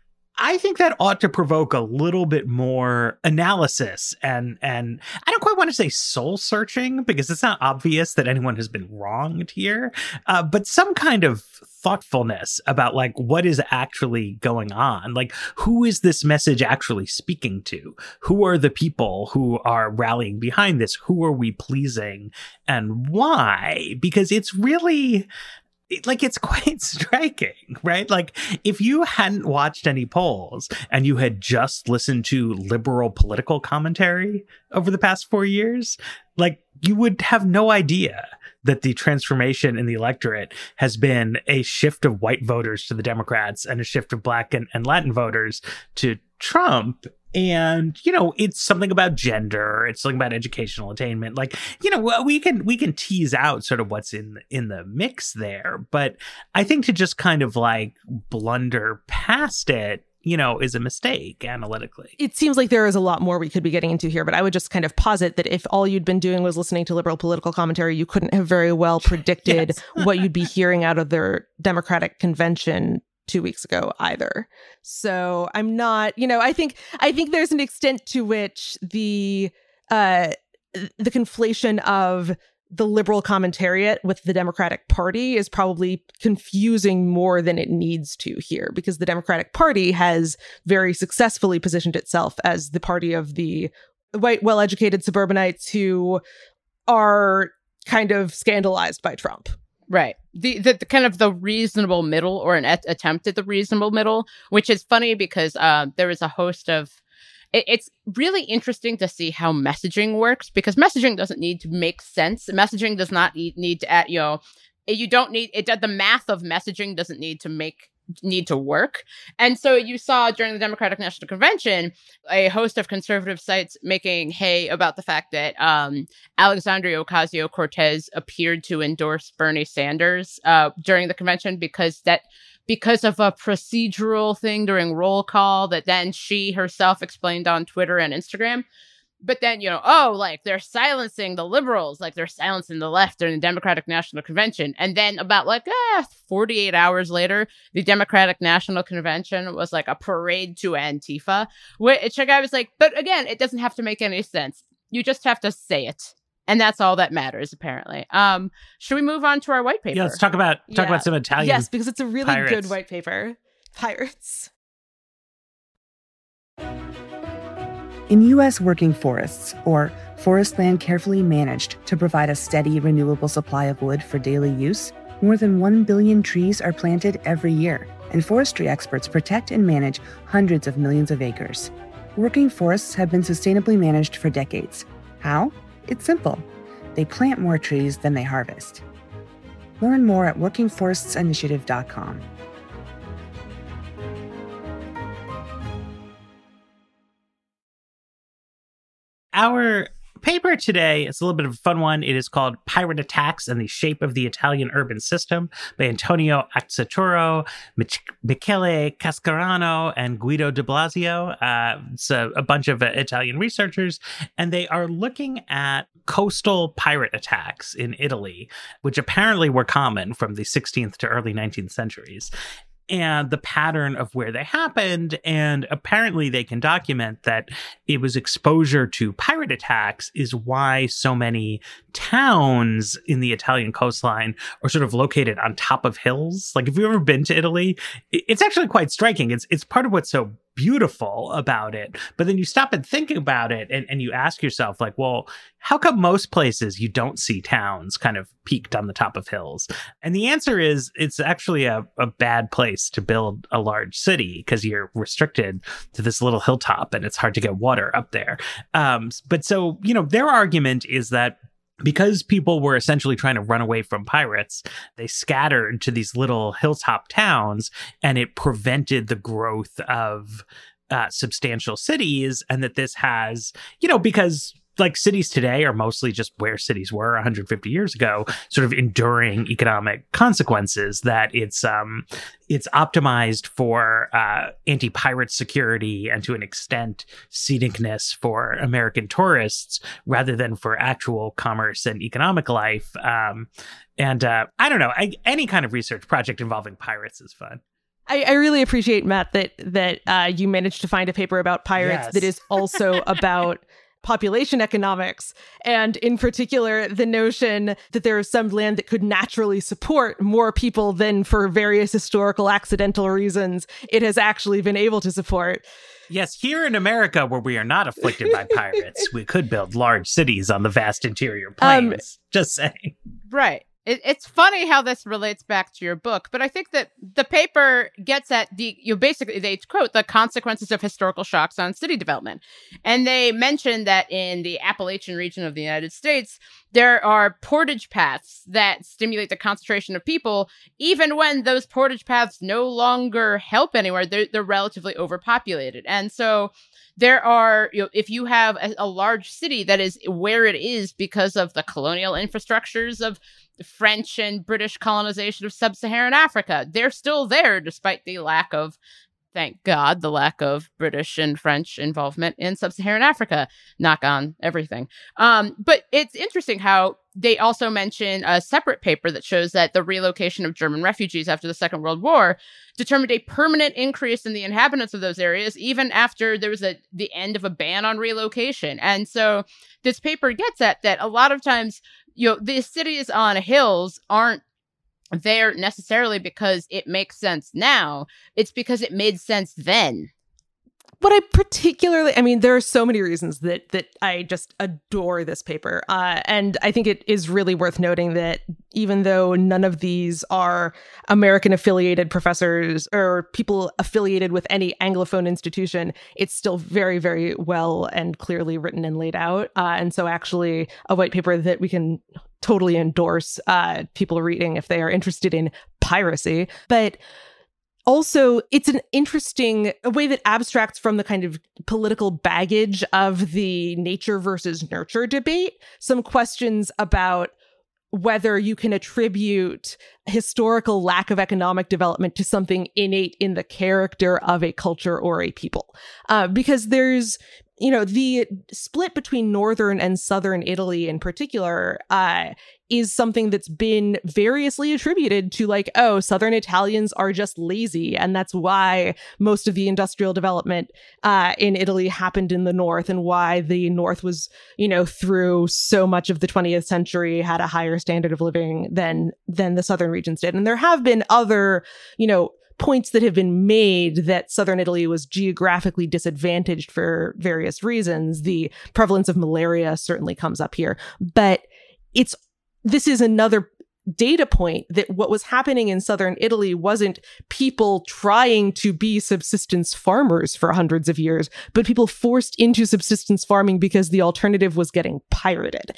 I think that ought to provoke a little bit more analysis and, and I don't quite want to say soul searching, because it's not obvious that anyone has been wronged here, uh, but some kind of thoughtfulness about like what is actually going on. Like, who is this message actually speaking to? Who are the people who are rallying behind this? Who are we pleasing and why? Because it's really... like, it's quite striking, right? Like, if you hadn't watched any polls and you had just listened to liberal political commentary over the past four years, like, you would have no idea that the transformation in the electorate has been a shift of white voters to the Democrats and a shift of Black and, and Latin voters to Trump. And, you know, it's something about gender. It's something about educational attainment. Like, you know, we can we can tease out sort of what's in in the mix there. But I think to just kind of like blunder past it, you know, is a mistake analytically. It seems like there is a lot more we could be getting into here, but I would just kind of posit that if all you'd been doing was listening to liberal political commentary, you couldn't have very well predicted Yes. what you'd be hearing out of their Democratic convention two weeks ago either. So I'm not, you know, I think I think there's an extent to which the uh, the conflation of the liberal commentariat with the Democratic Party is probably confusing more than it needs to here, because the Democratic Party has very successfully positioned itself as the party of the white, well-educated suburbanites who are kind of scandalized by Trump. Right. The, the, the kind of the reasonable middle, or an at- attempt at the reasonable middle, which is funny because uh, there is a host of it's really interesting to see how messaging works, because messaging doesn't need to make sense. Messaging does not need to, add, you know, you don't need it. The math of messaging doesn't need to make need to work. And so you saw during the Democratic National Convention, a host of conservative sites making hay about the fact that um, Alexandria Ocasio-Cortez appeared to endorse Bernie Sanders uh, during the convention because that because of a procedural thing during roll call that then she herself explained on Twitter and Instagram. But then, you know, oh, like they're silencing the liberals, like they're silencing the left during the Democratic National Convention. And then about like eh, forty-eight hours later, the Democratic National Convention was like a parade to Antifa, which I was like, but again, it doesn't have to make any sense. You just have to say it. And that's all that matters, apparently. Um, should we move on to our white paper? Yeah, let's talk about talk yeah. about some Italian. Yes, because it's a really pirates. good white paper. Pirates. In U S working forests, or forest land carefully managed to provide a steady, renewable supply of wood for daily use, more than one billion trees are planted every year, and forestry experts protect and manage hundreds of millions of acres. Working forests have been sustainably managed for decades. How? It's simple. They plant more trees than they harvest. Learn more at working forests initiative dot com. Our paper today is a little bit of a fun one. It is called Pirate Attacks and the Shape of the Italian Urban System by Antonio Acciaturo, Mich- Michele Cascarano, and Guido de Blasio. Uh, it's a, a bunch of uh, Italian researchers, and they are looking at coastal pirate attacks in Italy, which apparently were common from the sixteenth to early nineteenth centuries. And the pattern of where they happened. And apparently they can document that it was exposure to pirate attacks is why so many towns in the Italian coastline are sort of located on top of hills. Like if you've ever been to Italy, it's actually quite striking. It's it's part of what's so beautiful about it. But then you stop and think about it and, and you ask yourself, like, well, how come most places you don't see towns kind of peaked on the top of hills? And the answer is it's actually a, a bad place to build a large city because you're restricted to this little hilltop and it's hard to get water up there. Um, but so, you know, their argument is that because people were essentially trying to run away from pirates, they scattered to these little hilltop towns, and it prevented the growth of uh, substantial cities. And that this has, you know, because like cities today are mostly just where cities were one hundred fifty years ago, sort of enduring economic consequences, that it's um it's optimized for uh, anti-pirate security and to an extent scenicness for American tourists rather than for actual commerce and economic life. Um, and uh, I don't know, I, any kind of research project involving pirates is fun. I, I really appreciate, Matt, that that uh, you managed to find a paper about pirates Yes. that is also about population economics, and in particular, the notion that there is some land that could naturally support more people than for various historical accidental reasons it has actually been able to support. Yes, here in America, where we are not afflicted by pirates, we could build large cities on the vast interior plains. Um, Just saying. Right. It, it's funny how this relates back to your book, but I think that the paper gets at the, you basically, they quote the consequences of historical shocks on city development. And they mention that in the Appalachian region of the United States, there are portage paths that stimulate the concentration of people, even when those portage paths no longer help anywhere. They're, they're relatively overpopulated. And so there are, you know, if you have a, a large city that is where it is because of the colonial infrastructures of French and British colonization of sub-Saharan Africa, they're still there despite the lack of, thank God, the lack of British and French involvement in sub-Saharan Africa. Knock on everything. Um, but it's interesting how they also mention a separate paper that shows that the relocation of German refugees after the Second World War determined a permanent increase in the inhabitants of those areas, even after there was a, the end of a ban on relocation. And so this paper gets at that a lot of times, you know, these cities on hills aren't there necessarily because it makes sense now. It's because it made sense then. What I particularly, I mean, there are so many reasons that that I just adore this paper. Uh, and I think it is really worth noting that even though none of these are American affiliated professors or people affiliated with any Anglophone institution, it's still very, very well and clearly written and laid out. Uh, and so actually a white paper that we can totally endorse uh, people reading if they are interested in piracy. But also, it's an interesting a way that abstracts from the kind of political baggage of the nature versus nurture debate. Some questions about whether you can attribute historical lack of economic development to something innate in the character of a culture or a people. Uh, because there's, you know, the split between northern and southern Italy in particular uh, is something that's been variously attributed to, like, oh, southern Italians are just lazy. And that's why most of the industrial development uh, in Italy happened in the north, and why the north was, you know, through so much of the twentieth century had a higher standard of living than than the southern regions did. And there have been other, you know, points that have been made that southern Italy was geographically disadvantaged for various reasons. The prevalence of malaria certainly comes up here, but it's this is another data point that what was happening in southern Italy wasn't people trying to be subsistence farmers for hundreds of years, but people forced into subsistence farming because the alternative was getting pirated.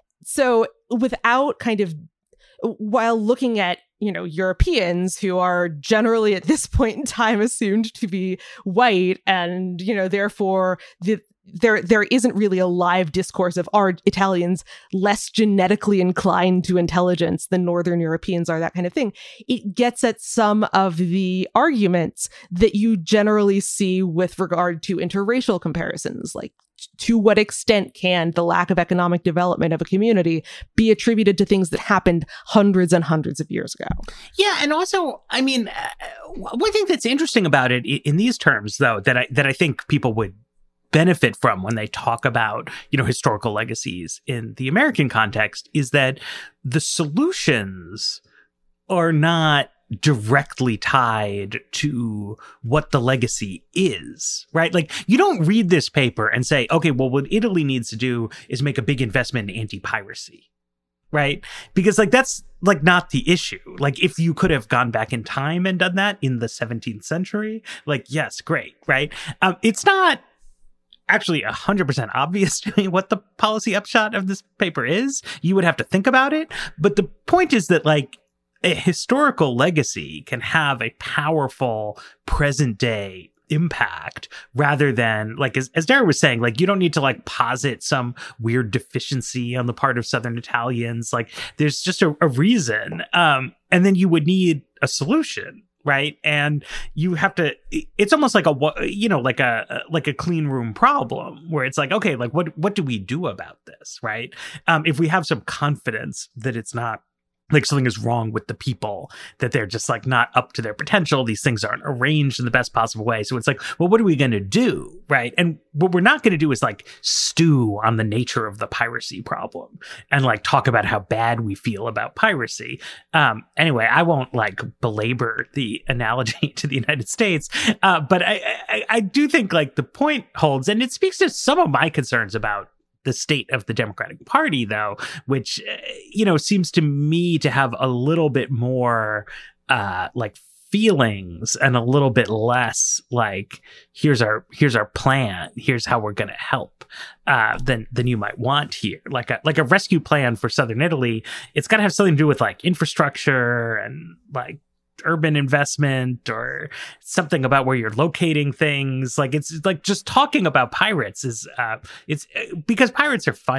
So without kind of, while looking at, you know, Europeans who are generally at this point in time assumed to be white, and, you know, therefore the there there isn't really a live discourse of, are Italians less genetically inclined to intelligence than Northern Europeans are, that kind of thing. It gets at some of the arguments that you generally see with regard to interracial comparisons, like to what extent can the lack of economic development of a community be attributed to things that happened hundreds and hundreds of years ago? Yeah, and also, I mean, uh, one thing that's interesting about it in these terms, though, that I that I think people would benefit from when they talk about, you know, historical legacies in the American context is that the solutions are not directly tied to what the legacy is, right? Like, you don't read this paper and say, okay, well, what Italy needs to do is make a big investment in anti-piracy, right? Because, like, that's like not the issue. Like, if you could have gone back in time and done that in the seventeenth century, like, yes, great, right? Um, it's not actually one hundred percent obvious to me what the policy upshot of this paper is. You would have to think about it. But the point is that, like, a historical legacy can have a powerful present day impact rather than, like, as, as Dara was saying, like, you don't need to, like, posit some weird deficiency on the part of Southern Italians. Like, there's just a, a reason. Um, and then you would need a solution. Right. And you have to, it's almost like a, you know, like a, like a clean room problem where it's like, okay, like, what, what do we do about this? Right. Um, if we have some confidence that it's not like something is wrong with the people, that they're just, like, not up to their potential, these things aren't arranged in the best possible way. So it's like, well, what are we going to do? Right. And what we're not going to do is, like, stew on the nature of the piracy problem and, like, talk about how bad we feel about piracy. Um, anyway, I won't, like, belabor the analogy to the United States. Uh, but I, I, I do think, like, the point holds, and it speaks to some of my concerns about the state of the Democratic Party, though, which, you know, seems to me to have a little bit more uh, like feelings and a little bit less like, here's our here's our plan, here's how we're going to help uh, than than you might want here. Like a like a rescue plan for Southern Italy, it's got to have something to do with, like, infrastructure and, like, urban investment or something about where you're locating things. Like, it's like just talking about pirates is uh it's because pirates are funny,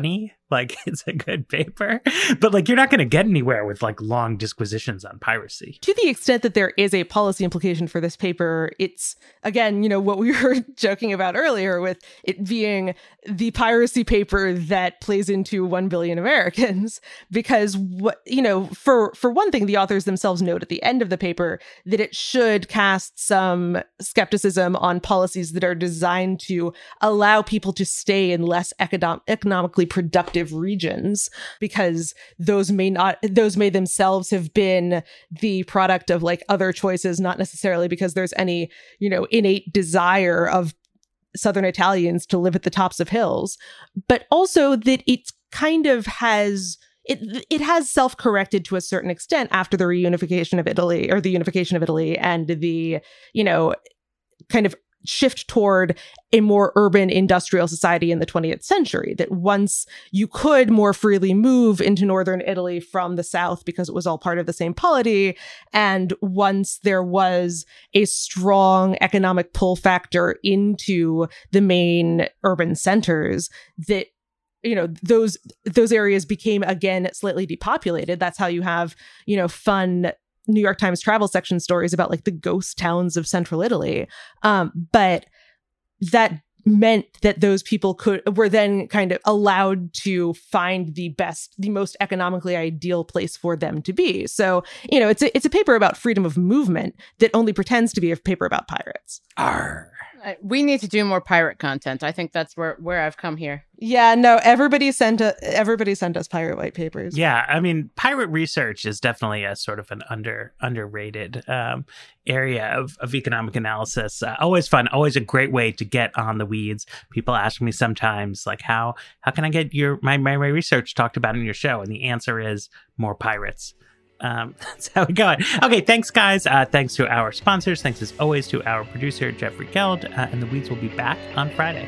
Like, it's a good paper, but like, you're not going to get anywhere with like long disquisitions on piracy. To the extent that there is a policy implication for this paper, it's, again, you know, what we were joking about earlier with it being the piracy paper that plays into one billion Americans. Because, what you know, for, for one thing, the authors themselves note at the end of the paper that it should cast some skepticism on policies that are designed to allow people to stay in less economic, economically productive regions, because those may not those may themselves have been the product of like other choices, not necessarily because there's any, you know, innate desire of Southern Italians to live at the tops of hills, but also that it's kind of has it it has self-corrected to a certain extent after the reunification of Italy or the unification of Italy and the, you know, kind of shift toward a more urban industrial society in the twentieth century, that once you could more freely move into northern Italy from the south because it was all part of the same polity, and once there was a strong economic pull factor into the main urban centers, that you know, those those areas became again slightly depopulated. That's how you have, you know, fun New York Times travel section stories about like the ghost towns of central Italy. Um, but that meant that those people could were then kind of allowed to find the best, the most economically ideal place for them to be. So, you know, it's a, it's a paper about freedom of movement that only pretends to be a paper about pirates. Arr. We need to do more pirate content. I think that's where, where I've come here. Yeah, no, everybody sent a, everybody sent us pirate white papers. Yeah, I mean, pirate research is definitely a sort of an under underrated um, area of, of economic analysis. Uh, always fun, always a great way to get on the weeds. People ask me sometimes, like, how how can I get your my, my, my research talked about in your show? And the answer is more pirates. Um, that's how we got it. Okay, thanks, guys. Uh, thanks to our sponsors. Thanks, as always, to our producer, Jeffrey Geld. Uh, and The Weeds will be back on Friday.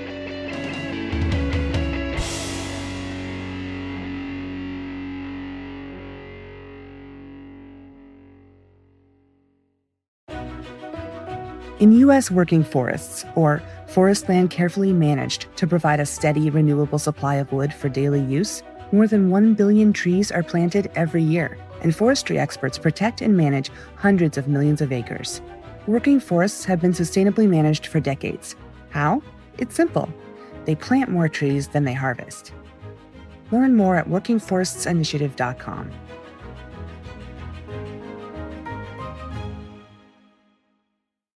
In U S working forests, or forest land carefully managed to provide a steady, renewable supply of wood for daily use, more than one billion trees are planted every year, and forestry experts protect and manage hundreds of millions of acres. Working forests have been sustainably managed for decades. How? It's simple. They plant more trees than they harvest. Learn more at working forests initiative dot com.